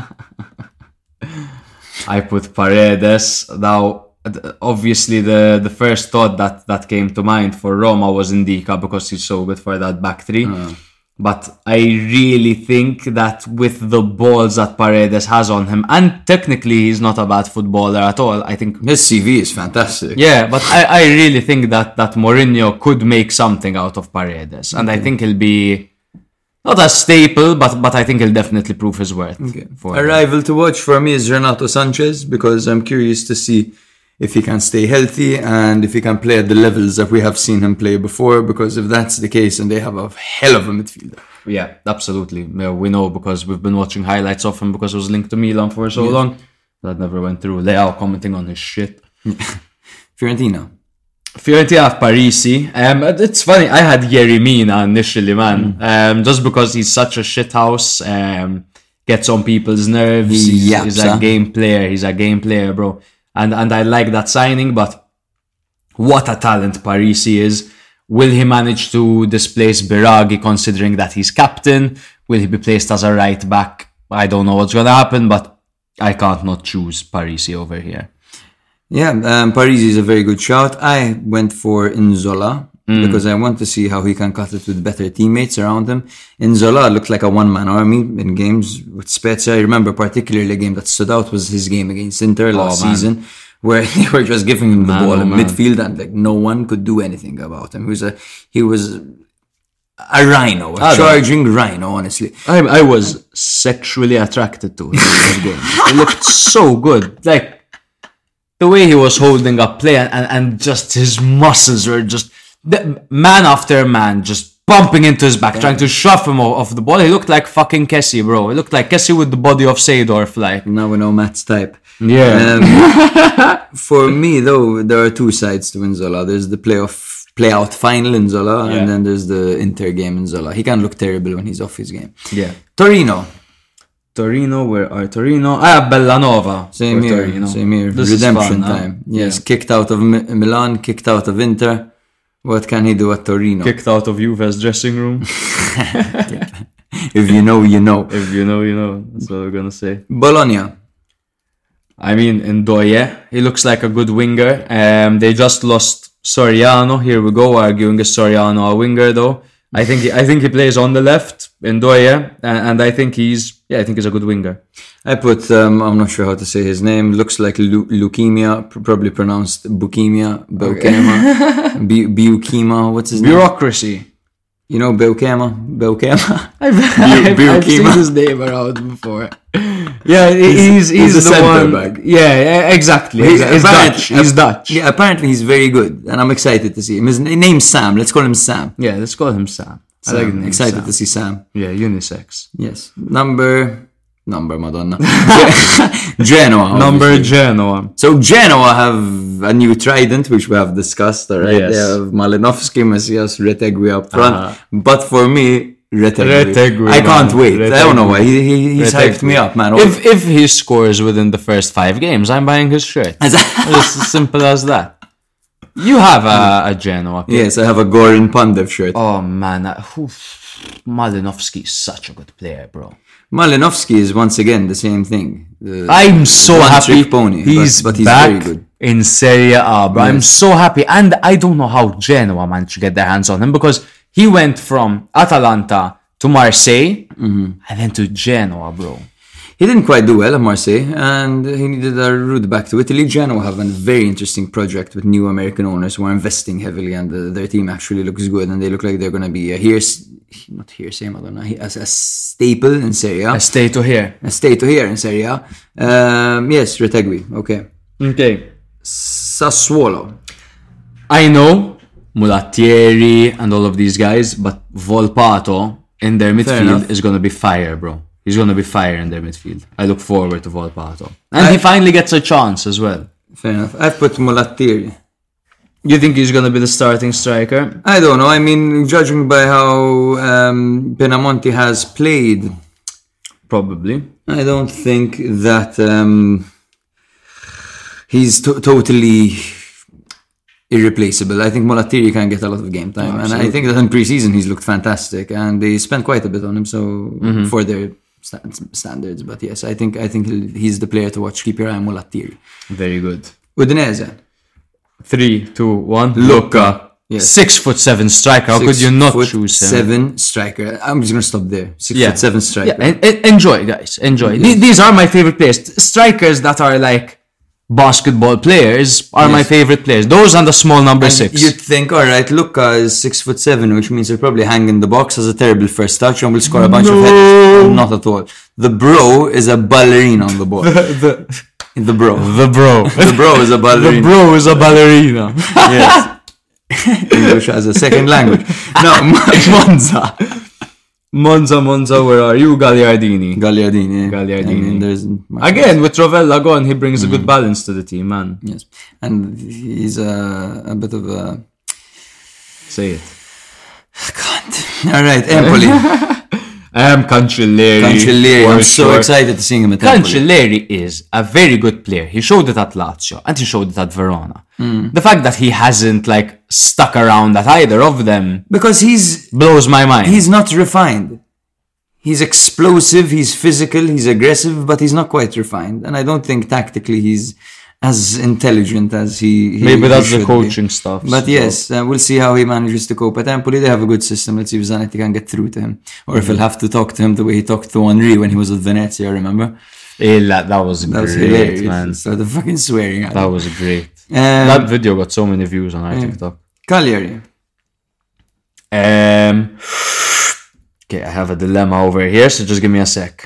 I put Paredes. Now, obviously, the, the first thought that, that came to mind for Roma was Indica, because he's so good for that back three. But I really think that with the balls that Paredes has on him, and technically he's not a bad footballer at all, I think. his C V is fantastic. Yeah, but I, I really think that, that Mourinho could make something out of Paredes. And I think he'll be not a staple, but, but I think he'll definitely prove his worth. For A rival to watch for me is Renato Sanchez, because I'm curious to see if he can stay healthy and if he can play at the levels that we have seen him play before, because if that's the case, and they have a hell of a midfielder. Yeah, absolutely. Yeah, we know, because we've been watching highlights of him because it was linked to Milan for so long. That never went through. Leao commenting on his shit. Fiorentina. Fiorentina have Parisi. Um, it's funny, I had Yeremina initially, man. Um, just because he's such a shithouse. Um, gets on people's nerves. He He's, yaps, he's a huh? game player. He's a game player, bro. And and I like that signing, but what a talent Parisi is. Will he manage to displace Biraghi, considering that he's captain? Will he be placed as a right back? I don't know what's gonna happen, but I can't not choose Parisi over here. Yeah, um, Parisi is a very good shout. I went for Nzola mm. because I want to see how he can cut it with better teammates around him. Nzola looked like a one-man army in games with Spezia. I remember particularly a game that stood out was his game against Inter last oh, season, where they were just giving him the man, ball oh, in man. midfield and like no one could do anything about him. He was a he was a rhino, a charging know. rhino. Honestly, I I was sexually attracted to him in that game. He looked so good, like. The way he was holding up play and, and just his muscles were just the, man after man just bumping into his back, yeah. trying to shove him off, off the ball. He looked like fucking Kessie, bro. He looked like Kessie with the body of Seedorf. Like. Now we know Matt's type. Yeah. Um, for me, though, there are two sides to Nzola. There's the playoff, play-out final Nzola, yeah. and then there's the Inter game Nzola. He can look terrible when he's off his game. Yeah. Torino. Torino, where are Torino? Ah, Bellanova. Same here, Torino. same here. This Redemption fun, time. Huh? Yes, yeah. Kicked out of Mi- Milan, kicked out of Inter. What can he do at Torino? Kicked out of Juve's dressing room. If you know, you know. If you know, you know. That's what we're gonna say. Bologna. I mean, Ndoye. He looks like a good winger. Um, they just lost Soriano. Here we go, arguing is Soriano a winger though. I think he, I think he plays on the left, Ndoye, and, and I think he's yeah I think he's a good winger. I put um, I'm not sure how to say his name. Looks like leu- leukemia, probably pronounced Bukemia, Beukema, B- Beukema. What's his Bureaucracy. name? You know Beukema, Beukema. I've, I've, I've seen his name around before. Yeah, he's he's, he's, he's the one. Back. Yeah, exactly. He's, he's Dutch. He's Dutch. Yeah, apparently he's very good, and I'm excited to see him. His name's Sam. Let's call him Sam. Yeah, let's call him Sam. Sam. I like the name excited Sam. to see Sam. Yeah, unisex. Yes, number number Madonna. Genoa. Number obviously. Genoa. So Genoa have a new trident, which we have discussed. All right, yes. They have Malinovskyi, Messias, Retegui up front. Uh-huh. But for me. Retegui. Retegui, I can't wait. Retegui. I don't know why. He, he, he's Retegui. hyped me up, man. If if he scores within the first five games, I'm buying his shirt. It's as simple as that. You have a, a Genoa. Player. Yes, I have a Goran Pandev shirt. Oh, man. Malinovskyi is such a good player, bro. Malinovskyi is once again the same thing. The I'm so happy pony, he's, but, but he's back very good. In Serie A, bro. Yes. I'm so happy. And I don't know how Genoa managed to get their hands on him because he went from Atalanta to Marseille mm-hmm. and then to Genoa, bro. He didn't quite do well at Marseille and he needed a route back to Italy. Genoa have a very interesting project with new American owners who are investing heavily and the, their team actually looks good and they look like they're going to be a here's not hearsay, Madonna, a, a staple in Serie A. A stay to here. A stay to here in Serie A. Um, yes, Retegui, okay. Okay. Sassuolo. I know Mulattieri and all of these guys, but Volpato in their midfield is going to be fire, bro. He's going to be fire in their midfield. I look forward to Volpato. And I, he finally gets a chance as well. Fair enough. I've put Mulattieri. You think he's going to be the starting striker? I don't know. I mean, judging by how um, Pinamonti has played... Probably. I don't think that um, he's to- totally... irreplaceable. I think Mulattieri can get a lot of game time, oh, and I think that in pre-season he's looked fantastic, and they spent quite a bit on him. So mm-hmm. for their st- standards, but yes, I think I think he's the player to watch. Keep your eye on Mulattieri. Very good. Udinese. Three, two, one. Lucca. Yes. Six foot seven striker. How Six could you not choose him? Seven striker. I'm just gonna stop there. Six yeah. foot seven striker. Yeah. En- en- enjoy, guys. Enjoy. Yes. These are my favorite players. Strikers that are like. Basketball players are yes. my favorite players. Those and the small number and six. You'd think, all right, Lucca is six foot seven, which means he'll probably hang in the box, has a terrible first touch, and will score a bunch no. of headers. Not at all. The bro is a ballerina on the ball. the, the, the bro. The bro. The bro is a ballerina. The bro is a ballerina. Yes. English as a second language. No, Monza. Monza, Monza, where are you? Gagliardini. Gagliardini. Gagliardini. I mean, there's Again, with Rovella gone, he brings mm. a good balance to the team, man. Yes. And he's a, a bit of a... Say it. I can't. All right, Empoli. Um, Cancelleri. Cancelleri. I'm so sure. excited to see him at Empoli. Cancelleri is a very good player. He showed it at Lazio and he showed it at Verona. Mm. The fact that he hasn't like stuck around at either of them because he's blows my mind. He's not refined. he's explosive, he's physical, he's aggressive, but he's not quite refined. And I don't think tactically he's as intelligent as he, he Maybe that's he the coaching be. stuff. But so. yes, uh, we'll see how he manages to cope. At Empoli, they have a good system. Let's see if Zanetti can get through to him. Or if he'll have to talk to him the way he talked to Henry when he was at Venezia, remember? Yeah, that was that great, was hilarious, man. So the fucking swearing at That him. was great. Um, that video got so many views on our yeah. TikTok. Cagliari. Um, okay, I have a dilemma over here, so just give me a sec.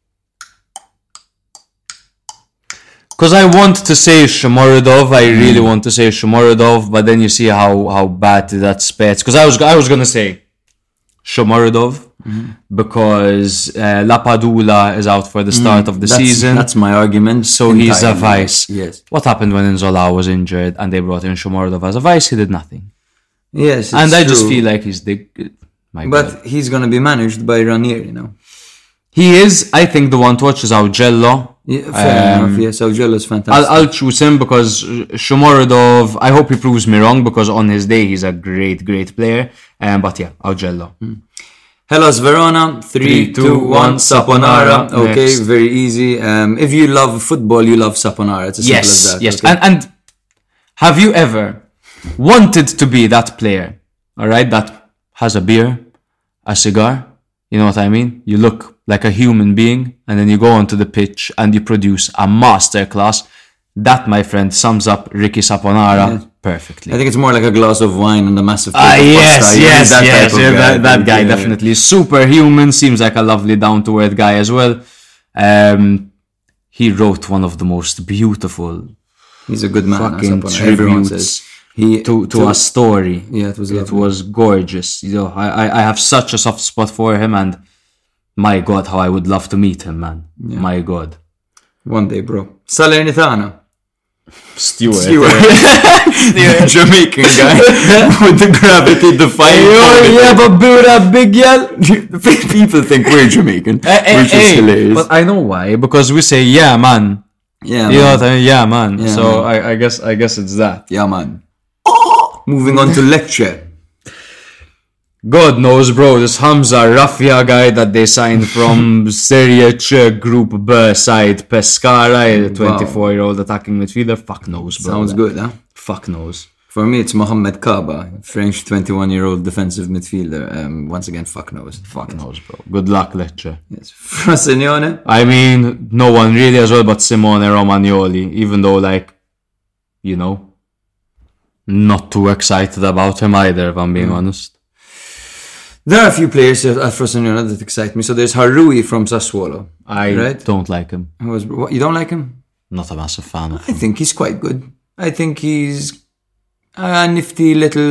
Because I want to say Shomurodov, I really mm. want to say Shomurodov, but then you see how, how bad that Spets. Because I was I was gonna say Shomurodov mm-hmm. because uh, Lapadula is out for the start mm, of the that's, season. That's my argument. So entirely. He's a vice. Yes. What happened when Nzola was injured and they brought in Shomurodov as a vice? He did nothing. Yes, and I true. just feel like he's the. My but God. He's gonna be managed by Ranieri now. He is. I think the one to watch is Augello. Yeah, fair um, enough. Yes, Augello is fantastic. I'll, I'll choose him because Shomurodov. I hope he proves me wrong because on his day he's a great, great player. Um, but yeah, Augello. Mm. Hellas Verona, three, two, one, Saponara. Okay, Next. Very easy. Um, if you love football, you love Saponara. It's as yes, simple as that. Yes, okay? and and have you ever wanted to be that player? All right, that has a beer, a cigar. You know what I mean? You look like a human being, and then you go onto the pitch and you produce a masterclass. That, my friend, sums up Ricky Saponara yes. perfectly. I think it's more like a glass of wine and a massive. Ah, yes, pasta. yes, that yes. Yeah, guy. that, that guy yeah. definitely superhuman. Seems like a lovely, down-to-earth guy as well. Um, he wrote one of the most beautiful. He's a good man. Fucking tributes. He, to, to, to a story. Yeah, it was It lovely. was gorgeous. You know, I, I have such a soft spot for him, and my God, how I would love to meet him, man. Yeah. My God. One day, bro. Salernitana. Stewart. Stewart. Jamaican guy with the gravity defying. Oh, yeah, but Buddha, big yell. People think we're Jamaican, hey, which hey, is hilarious. But I know why. Because we say, yeah, man. Yeah, you man. know what I mean? Yeah, man. Yeah, so man. I, I guess I guess it's that. Yeah, man. Moving on to Lecce. God knows, bro. This Hamza Rafia guy that they signed from Serie C Group B side Pescara, a twenty-four-year-old attacking midfielder. Fuck knows, bro. Sounds good, huh? Fuck knows. For me, it's Mohamed Kaba, French twenty-one-year-old defensive midfielder. Um, once again, fuck knows. Fuck yes. knows, bro. Good luck, Lecce. Yes. Frosinone. I mean, no one really as well, but Simone Romagnoli. Even though, like, you know, not too excited about him either, if I'm being mm. honest. There are a few players at Frosinone that excite me. So there's Harui from Sassuolo. I right? don't like him. Was, what, you don't like him? Not a massive fan of I him. think he's quite good. I think he's a nifty little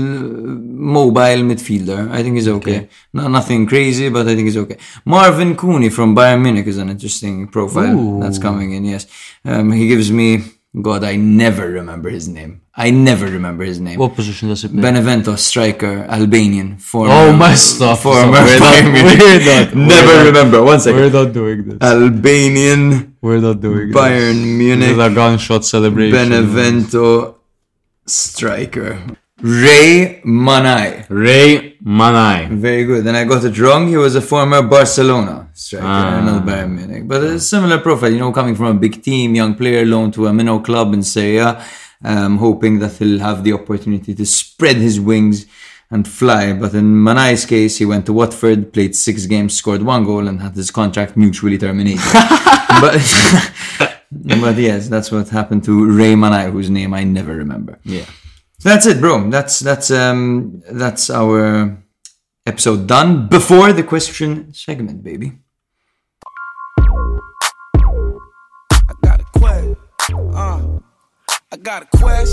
mobile midfielder. I think he's okay. okay. No, nothing crazy, but I think he's okay. Marvin Cooney from Bayern Munich is an interesting profile Ooh. that's coming in, yes. Um, he gives me... God, I never remember his name. I never remember his name. What position does he play? Benevento striker, Albanian, former. Oh, my stuff. Former. So we're, not, we're not. Never we're remember. Not, One second. We're not doing this. Albanian. We're not doing Bayern this. Munich. This is a gunshot celebration. Benevento striker. Ray Manai. Ray Manai. Very good. And I got it wrong. He was a former Barcelona striker, ah. not Bayern Munich. But a similar profile, you know, coming from a big team, young player, loaned to a minnow club in Serie A, um, hoping that he'll have the opportunity to spread his wings and fly. But in Manai's case, he went to Watford, played six games, scored one goal, and had his contract mutually terminated. but, but yes, that's what happened to Ray Manai, whose name I never remember. Yeah. So that's it, bro. That's that's um that's our episode done. Before the question segment, baby. I got a quest. Uh, I got a quest.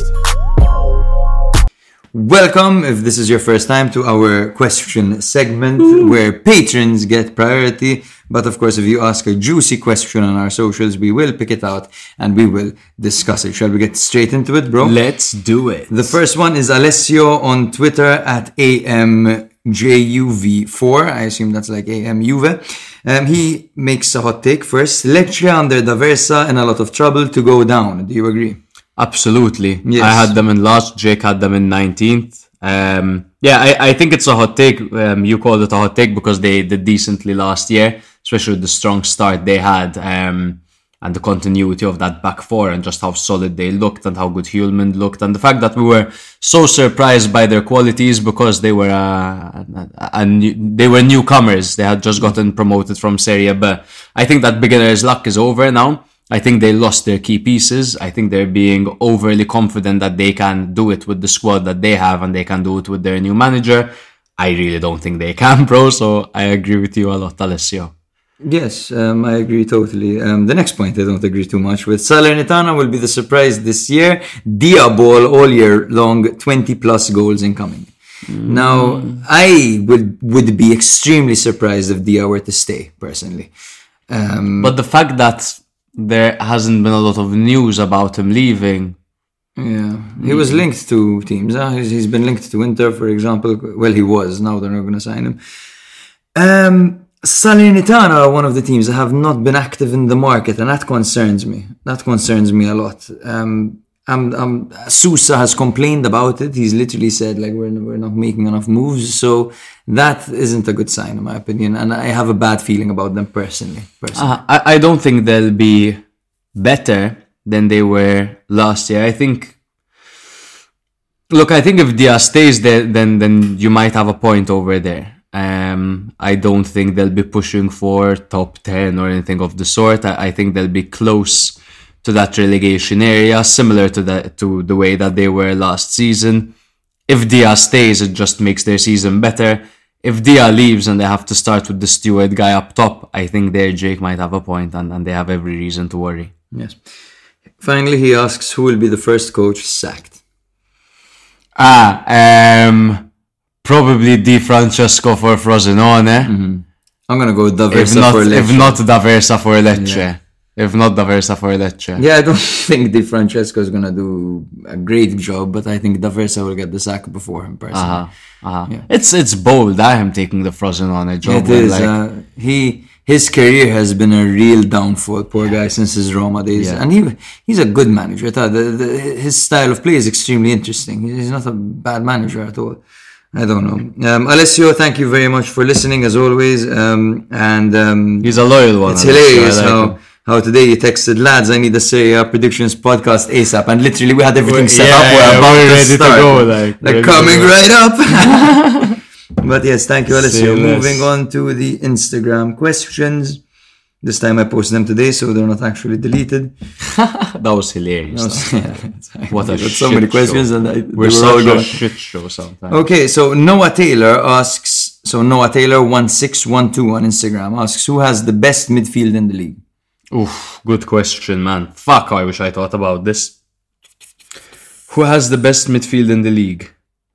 Welcome, if this is your first time, to our question segment Ooh. where patrons get priority. But of course, if you ask a juicy question on our socials, we will pick it out and we will discuss it. Shall we get straight into it, bro? Let's do it. The first one is Alessio on Twitter at A M J U V four. I assume that's like A M Juve. Um, he makes a hot take first. Lecce under D'Aversa in a lot of trouble to go down. Do you agree? Absolutely. Yes. I had them in last. Jake had them in nineteenth. Um, Yeah, I, I think it's a hot take. Um, you called it a hot take because they did decently last year, especially with the strong start they had um, and the continuity of that back four and just how solid they looked and how good Hjulmand looked and the fact that we were so surprised by their qualities because they were uh, a, a new, they were newcomers. They had just gotten promoted from Serie B. I think that beginner's luck is over now. I think they lost their key pieces. I think they're being overly confident that they can do it with the squad that they have and they can do it with their new manager. I really don't think they can, bro. So I agree with you a lot, Alessio. Yes, um, I agree totally. Um, the next point I don't agree too much with. Salernitana will be the surprise this year. Dia ball all year long, twenty plus goals incoming. Mm. Now, I would would be extremely surprised if Dia were to stay, personally. Um, but the fact that there hasn't been a lot of news about him leaving. Yeah, he was linked to teams. Huh? He's, he's been linked to Inter, for example. Well, he was. Now they're not going to sign him. Um, Salernitana are one of the teams that have not been active in the market, and that concerns me. That concerns me a lot. Um, I'm, I'm, Sousa has complained about it. He's literally said, like, we're, we're not making enough moves. So that isn't a good sign, in my opinion. And I have a bad feeling about them personally. personally. Uh, I, I don't think they'll be better than they were last year. I think... Look, I think if Dia stays there, then, then you might have a point over there. Um, I don't think they'll be pushing for top ten or anything of the sort. I, I think they'll be close to that relegation area, similar to the to the way that they were last season. If Dia stays, it just makes their season better. If Dia leaves and they have to start with the steward guy up top, I think there Jake might have a point and, and they have every reason to worry. Yes. Finally, he asks, who will be the first coach sacked? Ah, um, probably Di Francesco for Frosinone. Mm-hmm. I'm going to go D'Aversa if not, for Lecce. If not D'Aversa for Lecce. Yeah. If not D'Aversa for Lecce. Yeah, I don't think Di Francesco is going to do a great job, but I think D'Aversa will get the sack before him personally. Uh-huh. Uh-huh. Yeah. It's it's bold, I am taking the Frosinone job. It is. Like, uh, he his career has been a real downfall, poor guy, since his Roma days. Yeah. And he he's a good manager. The, the, his style of play is extremely interesting. He's not a bad manager at all. I don't know. Um, Alessio, thank you very much for listening as always. Um, and um, he's a loyal one. It's Alessio, hilarious like how, him. how today you texted, lads, I need a Serie A predictions podcast ASAP. And literally we had everything We're- set yeah, up. We're yeah, about we're to ready to start. go, like, They're ready to coming go. right up. But yes, thank you, Alessio. Say less. Moving on to the Instagram questions. This time I posted them today, so they're not actually deleted. That was hilarious. Yeah, What a Got shit so many questions, show. and I, they We're were such all a gone. shit show sometimes. Okay, so Noah Taylor asks, so Noah Taylor one six one two on Instagram asks, who has the best midfield in the league? Oof, good question, man. Fuck, I wish I thought about this. Who has the best midfield in the league?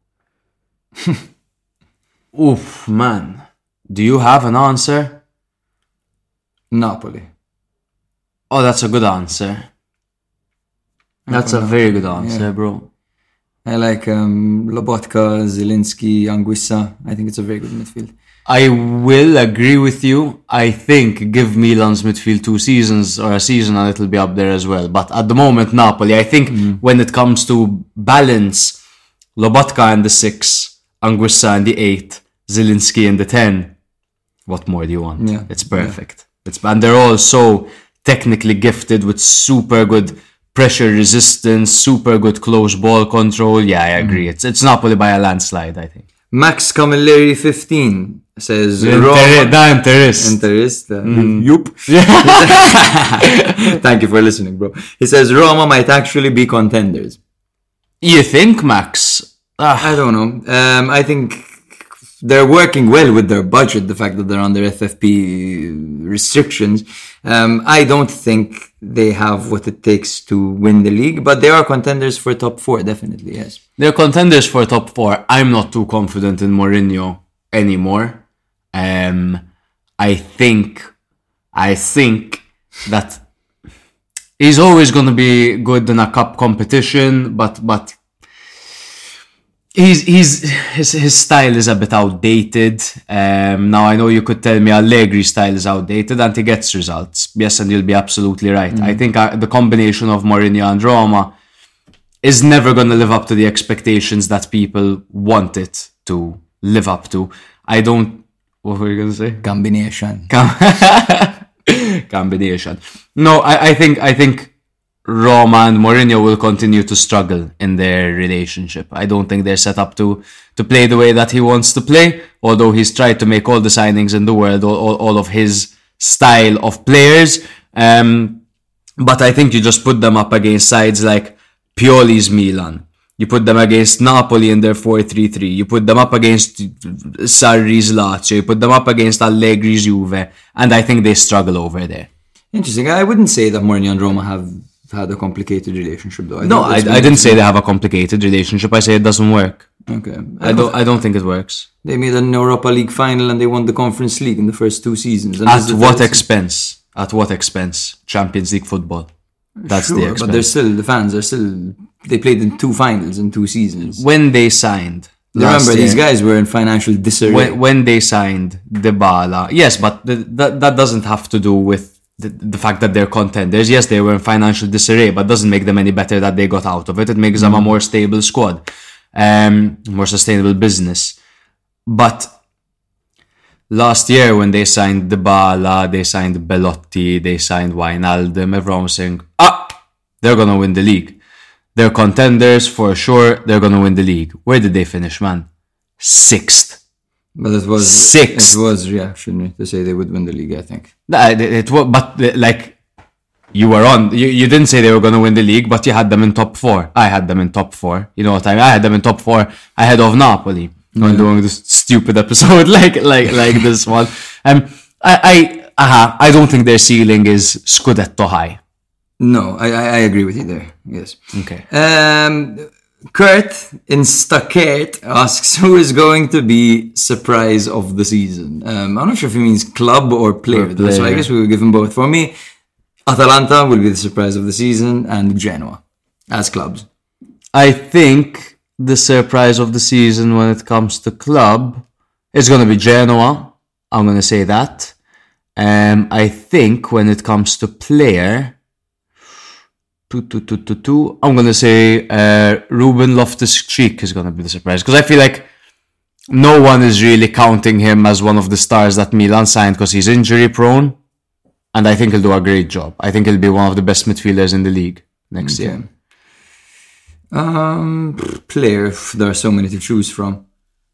Oof, man. Do you have an answer? Napoli. Oh, that's a good answer. That's a very good answer, Yeah. bro. I like um, Lobotka, Zielinski, Anguissa. I think it's a very good midfield. I will agree with you. I think give Milan's midfield two seasons or a season and it'll be up there as well. But at the moment, Napoli, I think Mm-hmm. when it comes to balance, Lobotka in the six, Anguissa in the eight, Zielinski in the ten. What more do you want? Yeah. It's perfect. It's and they're all so technically gifted with super good pressure resistance, super good close ball control. Yeah, I agree. Mm-hmm. It's it's Napoli by a landslide, I think. Max Camilleri fifteen says Inter- Roma. da interest. Interest. Uh, Mm. Yup. Thank you for listening, bro. He says Roma might actually be contenders. You think, Max? Ah, I don't know. Um, I think they're working well with their budget, the fact that they're under F F P restrictions. Um, I don't think they have what it takes to win the league, but they are contenders for top four, definitely, yes. they're contenders for top four. I'm not too confident in Mourinho anymore. Um, I think, I think that he's always going to be good in a cup competition, but but he's he's his his style is a bit outdated. Um, now I know you could tell me Allegri's style is outdated, and he gets results. Yes, and you'll be absolutely right. I think uh, the combination of Mourinho and Roma is never going to live up to the expectations that people want it to live up to. I don't. What were you gonna say? Combination. Combination. No, I, I think I think Roma and Mourinho will continue to struggle in their relationship. I don't think they're set up to to play the way that he wants to play. Although he's tried to make all the signings in the world, all, all, all of his style of players. Um, but I think you just put them up against sides like Pioli's Milan. You put them against Napoli in their four three three. You put them up against Sarri's Lazio. You put them up against Allegri's Juve. And I think they struggle over there. Interesting. I wouldn't say that Mourinho and Roma have had a complicated relationship, though. I no, I, I didn't say they have a complicated relationship. I say it doesn't work. Okay. I, I don't I don't think it works. They made an Europa League final and they won the Conference League in the first two seasons. And At what expense? At what expense? Champions League football. That's sure, the expense. But they're still, the fans are still, they played in two finals in two seasons. When they signed, remember, year, these guys were in financial disarray. When, when they signed Dybala, yes, but the, that that doesn't have to do with the, the fact that they're contenders. Yes, they were in financial disarray, but doesn't make them any better that they got out of it. It makes mm. them a more stable squad, um, more sustainable business. But last year, when they signed Dybala, they signed Belotti, they signed Wijnaldum, everyone was saying, ah, they're gonna win the league. They're contenders for sure. They're gonna win the league. Where did they finish, man? Sixth. But it was sixth. It was reactionary to say they would win the league. I think. It, it was, but like you were on. You, you didn't say they were gonna win the league, but you had them in top four. I had them in top four. You know what I mean? I had them in top four ahead of Napoli. Yeah. I'm doing this stupid episode like like like this one. Um, I I uh I don't think their ceiling is Scudetto high. No, I, I agree with you there. Yes. Okay. Um, Kurt in Stuckert asks, who is going to be surprise of the season? Um, I'm not sure if he means club or player, or player. So I guess we will give him both. For me, Atalanta will be the surprise of the season and Genoa as clubs. I think the surprise of the season when it comes to club is going to be Genoa. I'm going to say that. Um, I think when it comes to player... Two, two, two, two, two. I'm gonna say uh, Ruben Loftus-Cheek is gonna be the surprise because I feel like no one is really counting him as one of the stars that Milan signed because he's injury prone, and I think he'll do a great job. I think he'll be one of the best midfielders in the league next okay. year. Um, player, there are so many to choose from.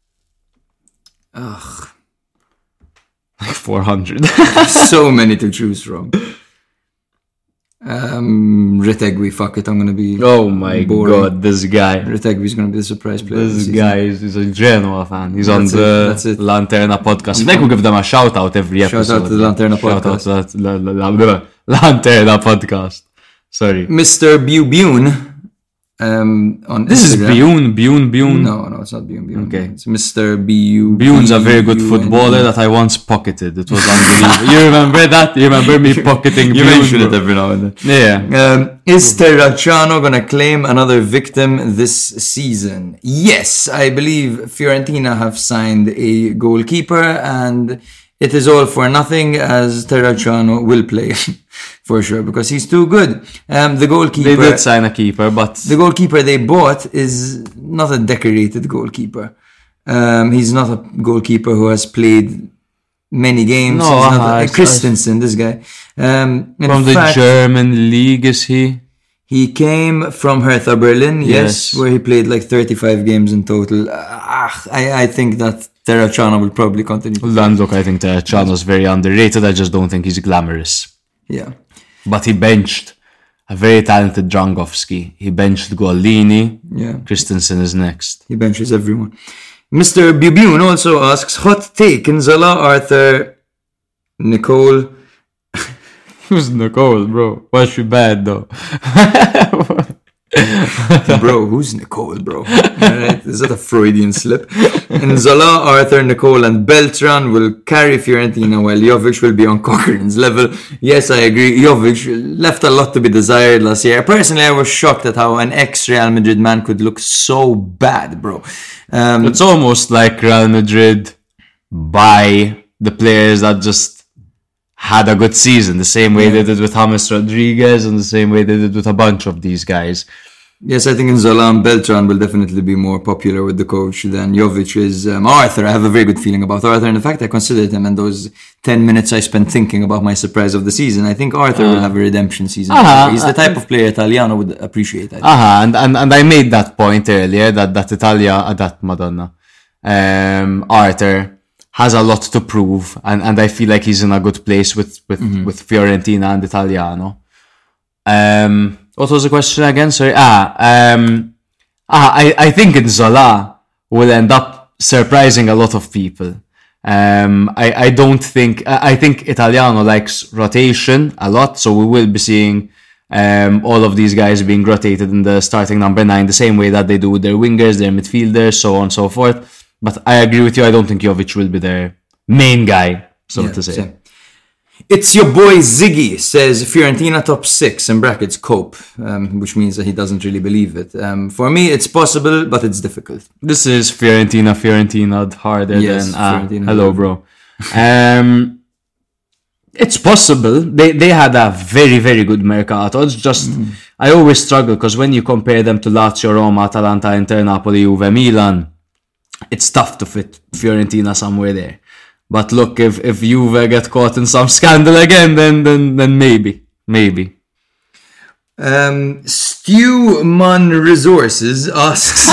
Ugh, like four hundred. So many to choose from. Um, Retegui, fuck it, I'm gonna be. Oh my boring. God, this guy. Retegui's gonna be the surprise player. This guy is he's a Genoa fan. He's that's on the it, it. Lanterna podcast. I think we'll give them a shout out every episode. Shout out to the Lanterna shout podcast. Shout out to the la, la, la, Lanterna podcast. Sorry. Mister Bubune. Um, on this Instagram. is Bune, Bune, Bune. No, no, it's not Bune, Bune. Okay. It's Mister B U. Bune's a very good footballer that I once pocketed. It was unbelievable. You remember that? You remember me pocketing You Bune, mentioned it every now and then. Yeah. Um, is Terracciano gonna claim another victim this season? Yes, I believe Fiorentina have signed a goalkeeper and it is all for nothing as Terracciano will play. For sure, because he's too good. Um, the goalkeeper... They did sign a keeper, but... The goalkeeper they bought is not a decorated goalkeeper. Um, he's not a goalkeeper who has played many games. No, he's uh, not a, Christensen, this guy. Um, from the fact, German league, is he? He came from Hertha Berlin, yes, yes, where he played like thirty-five games in total. Uh, I, I think that Terracciano will probably continue. Well, look, I think Terracciano is very underrated. I just don't think he's glamorous. Yeah. But he benched a very talented Drangowski. He benched Gollini. Yeah. Christensen is next. He benches everyone. Mister Bubune also asks, hot take, Nzola, Arthur, Nicole. Who's Nicole, bro? Was she bad, though? Bro, who's Nicole, bro? Right? Is that a Freudian slip? Nzola, Arthur, Nicole and Beltran will carry Fiorentina while Jovic will be on Cochrane's level. Yes, I agree. Jovic left a lot to be desired last year. Personally, I was shocked at how an ex-Real Madrid man could look so bad, bro. Um, it's almost like Real Madrid buy the players that just had a good season, the same way yeah. they did with James Rodriguez and the same way they did with a bunch of these guys. Yes, I think Zola Beltran will definitely be more popular with the coach than Jovic is. Um, Arthur, I have a very good feeling about Arthur. And in fact, I considered him in those ten minutes I spent thinking about my surprise of the season. I think Arthur uh, will have a redemption season. Uh-huh. He's the type of player Italiano would appreciate. Uh-huh. And, and and I made that point earlier, that, that Italia, uh, that Madonna, um, Arthur has a lot to prove. And, and I feel like he's in a good place with, with, mm-hmm. with Fiorentina and Italiano. Um... What was the question again? Sorry. Ah, um, ah, I, I think Zola will end up surprising a lot of people. Um, I, I don't think, I think Italiano likes rotation a lot, so we will be seeing um, all of these guys being rotated in the starting number nine, the same way that they do with their wingers, their midfielders, so on and so forth. But I agree with you, I don't think Jovic will be their main guy, so yeah, to say. Same. It's your boy Ziggy says Fiorentina top six in brackets cope, um, which means that he doesn't really believe it. Um, for me, it's possible, but it's difficult. This is Fiorentina, Fiorentina harder yes, than ah, hello, bro. um, it's possible. They they had a very very good mercato. It's just mm. I always struggle because when you compare them to Lazio, Roma, Atalanta, Inter, Napoli, Juve, Milan, it's tough to fit Fiorentina somewhere there. But look, if if Juve get caught in some scandal again, then then then maybe, maybe. Um, Stewman Resources asks,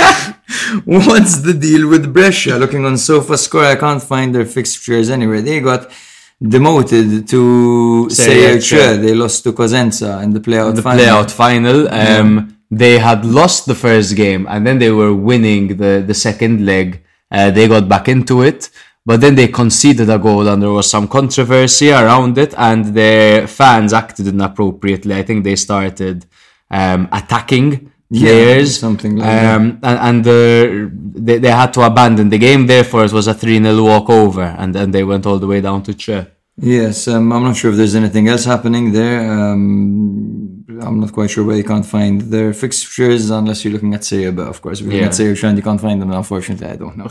what's the deal with Brescia? Looking on SofaScore, I can't find their fixtures anywhere. They got demoted to Serie C. They lost to Cosenza in the playout the final. The playout final. Um, yeah. They had lost the first game, and then they were winning the the second leg. Uh, they got back into it. But then they conceded a goal and there was some controversy around it and their fans acted inappropriately. I think they started um, attacking players. Yeah, something like um, that. And, and the, they, they had to abandon the game. Therefore, it was a three nil walkover and then they went all the way down to Che. Yes, um, I'm not sure if there's anything else happening there. Um, I'm not quite sure where you can't find their fixtures unless you're looking at Serie B, of course. If you're yeah. looking at Serie C and you can't find them, unfortunately, I don't know.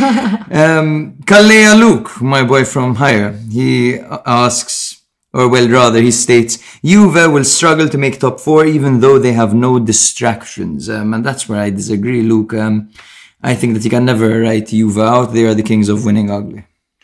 um, Kalea Luke, my boy from Higher, he asks, or well, rather, he states, Juve will struggle to make top four even though they have no distractions. Um, and that's where I disagree, Luke. Um, I think that you can never write Juve out. They are the kings of winning ugly.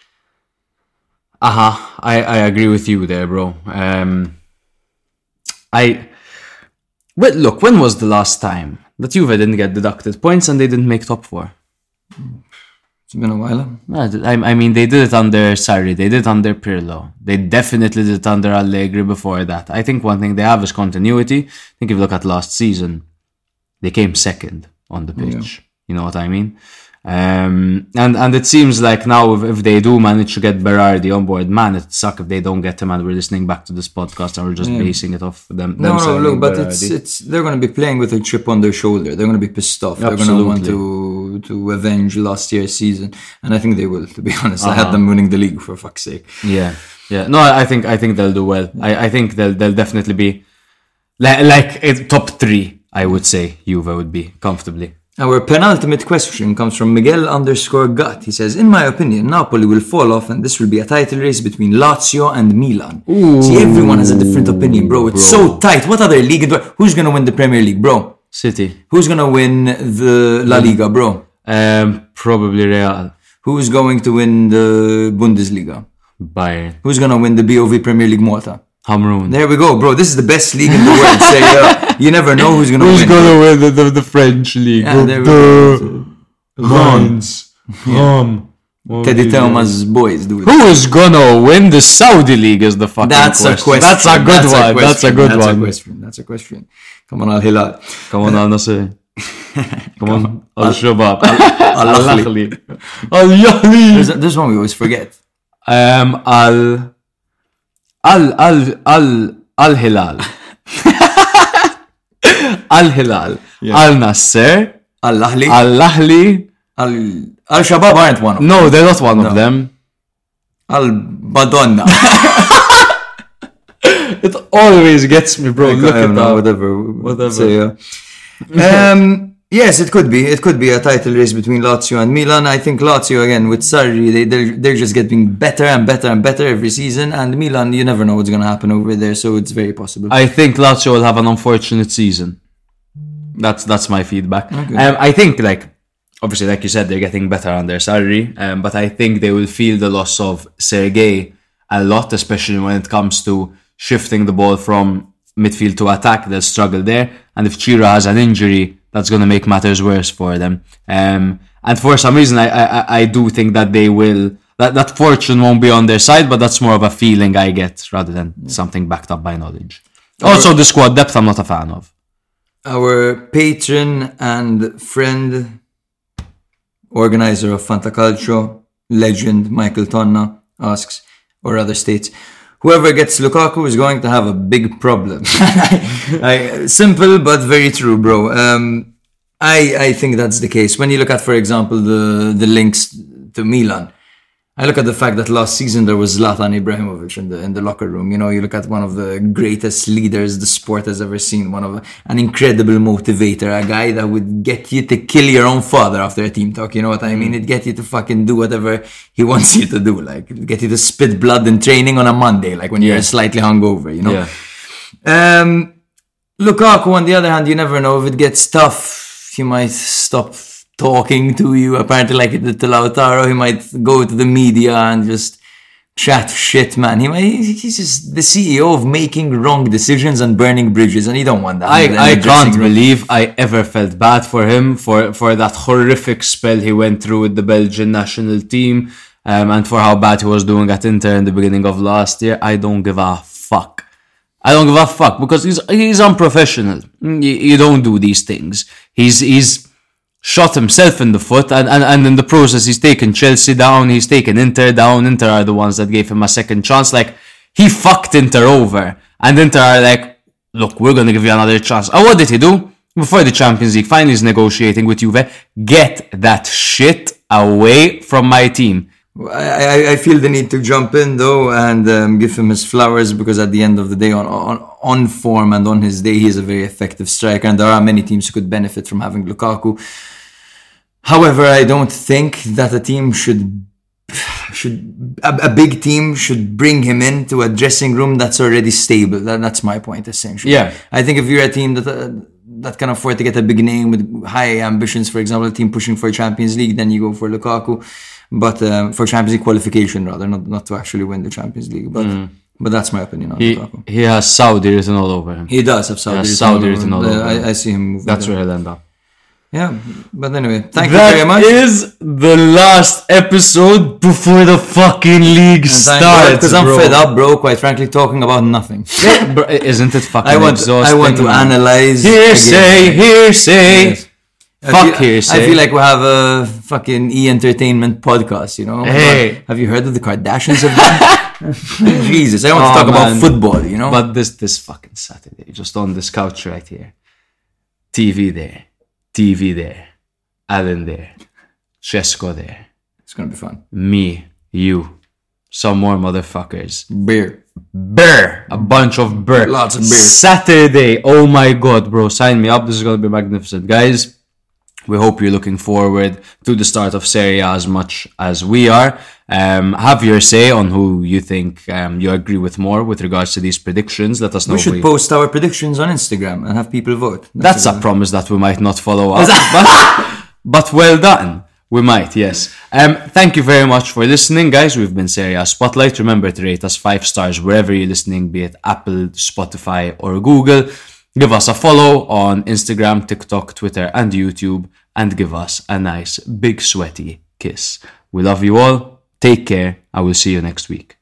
Aha, uh-huh. I, I agree with you there, bro. Um, I... Well, look, when was the last time that Juve didn't get deducted points and they didn't make top four? It's been a while. I, I mean, they did it under Sarri, they did it under Pirlo. They definitely did it under Allegri before that. I think one thing they have is continuity. I think if you look at last season, they came second on the pitch. Yeah. You know what I mean? Um, and, and it seems like now if, if they do manage to get Berardi on board, man, it'd suck if they don't get him and we're listening back to this podcast and we're just yeah. basing it off them. No, them no, look, but Berardi. it's it's they're going to be playing with a chip on their shoulder. They're going to be pissed off. Absolutely. They're going to want to to avenge last year's season, and I think they will. To be honest, uh-huh. I had them winning the league for fuck's sake. Yeah, yeah. No, I think I think they'll do well. Yeah. I, I think they'll they'll definitely be like, like top three. I would say Juve would be comfortably. Our penultimate question comes from Miguel underscore Gut. He says, in my opinion, Napoli will fall off and this will be a title race between Lazio and Milan. Ooh. See, everyone has a different opinion, bro. It's bro. so tight. What other league? Who's going to win the Premier League, bro? City. Who's going to win the La Liga, bro? Um, probably Real. Who's going to win the Bundesliga? Bayern. Who's going to win the B O V Premier League Malta? Hamrun. There we go, bro. This is the best league in the world. Say, uh, you never know who's gonna who's win. Who's gonna win the, the, the French league? Yeah, there we go. Hans. Ram. Teddy Thomas' boys do it. Who is gonna win the Saudi league is the fucking That's question. a question. That's a good That's one. A That's a good That's one. A question. That's a question. Come on, Al Hilal. Come on, Al Nasser. Come on, Al Shabab. Al Ahly. Al Ahly. There's one we always forget. Um, Al. Al Al Al Al Hilal. Al Hilal. Yeah. Al Nasser. Al Ahly. Al Ahly. Al Al Shabab aren't one of them. No, they're not one no. of them. Al Badonna. It always gets me, bro. Look at that. Whatever. Whatever. So, yeah. um. Yes, it could be. It could be a title race between Lazio and Milan. I think Lazio, again, with Sarri, they, they're, they're just getting better and better and better every season. And Milan, you never know what's going to happen over there, so it's very possible. I think Lazio will have an unfortunate season. That's that's my feedback. Okay. Um, I think, like, obviously, like you said, they're getting better on their salary, um, but I think they will feel the loss of Sergei a lot, especially when it comes to shifting the ball from midfield to attack. They'll struggle there, and if Chiro has an injury, that's going to make matters worse for them. Um, and for some reason, I, I I do think that they will. That, that fortune won't be on their side, but that's more of a feeling I get rather than yeah. something backed up by knowledge. Our, also, the squad depth I'm not a fan of. Our patron and friend, organizer of Fantacalcio, legend Michael Tonna, asks, or rather states, whoever gets Lukaku is going to have a big problem. I, simple, but very true, bro. Um, I, I think that's the case. When you look at, for example, the, the links to Milan, I look at the fact that last season there was Zlatan Ibrahimovic in the in the locker room. You know, you look at one of the greatest leaders the sport has ever seen, one of an incredible motivator, a guy that would get you to kill your own father after a team talk. You know what I mean? It'd get you to fucking do whatever he wants you to do. Like, it'd get you to spit blood in training on a Monday, like when you're yeah. slightly hungover, you know? Yeah. Um, Lukaku, on the other hand, you never know. If it gets tough, he might stop talking to you. Apparently, like it did to Lautaro, he might go to the media and just chat shit, man. He might, he's just the C E O of making wrong decisions and burning bridges, and you don't want that. I, I can't believe I ever felt bad for him for, for that horrific spell he went through with the Belgian national team, um, and for how bad he was doing at Inter in the beginning of last year. I don't give a fuck. I don't give a fuck because he's he's unprofessional. You, you don't do these things. He's he's shot himself in the foot, and, and, and in the process he's taken Chelsea down, he's taken Inter down. Inter are the ones that gave him a second chance. Like, he fucked Inter over, and Inter are like, look, we're going to give you another chance. And what did he do? Before the Champions League, finally he's negotiating with Juve. Get that shit away from my team. I, I, I feel the need to jump in though and um, give him his flowers, because at the end of the day, on, on on form and on his day, he is a very effective striker, and there are many teams who could benefit from having Lukaku. However, I don't think that a team should should a, a big team should bring him into a dressing room that's already stable. That, that's my point, essentially. Yeah, I think if you're a team that uh, that can afford to get a big name with high ambitions, for example, a team pushing for Champions League, then you go for Lukaku. But um, for Champions League qualification, rather, not not to actually win the Champions League. But mm. but that's my opinion on he, Lukaku. He has Saudi written all over him. He does have Saudi, written, Saudi all written all over him. I, I see him moving. That's there. Where he'll end up. Yeah, but anyway, thank that you very much. That is the last episode before the fucking league starts, because I'm fed up, bro. Quite frankly, talking about nothing. Yeah, bro, isn't it fucking I want, exhausting? I want to man. analyze. Hearsay, hearsay. Yes. Fuck hearsay. I feel like we have a fucking E-entertainment podcast, you know? Hey. But have you heard of the Kardashians of them? Jesus, I want oh, to talk man. about football, you know? But this this fucking Saturday, just on this couch right here. T V there. T V there. Alan there. Chesko there. It's gonna be fun. Me. You. Some more motherfuckers. Beer. Beer. A bunch of beer. Lots of beer. Saturday. Oh my god, bro. Sign me up. This is gonna be magnificent. Guys, we hope you're looking forward to the start of Serie A as much as we are. Um, have your say on who you think um, you agree with more with regards to these predictions. Let us know. We should we... post our predictions on Instagram and have people vote. That's, That's a, a promise that we might not follow up. but, but well done. We might, yes. Um, thank you very much for listening, guys. We've been Serie A Spotlight. Remember to rate us five stars wherever you're listening, be it Apple, Spotify, or Google. Give us a follow on Instagram, TikTok, Twitter, and YouTube, and give us a nice, big, sweaty kiss. We love you all. Take care. I will see you next week.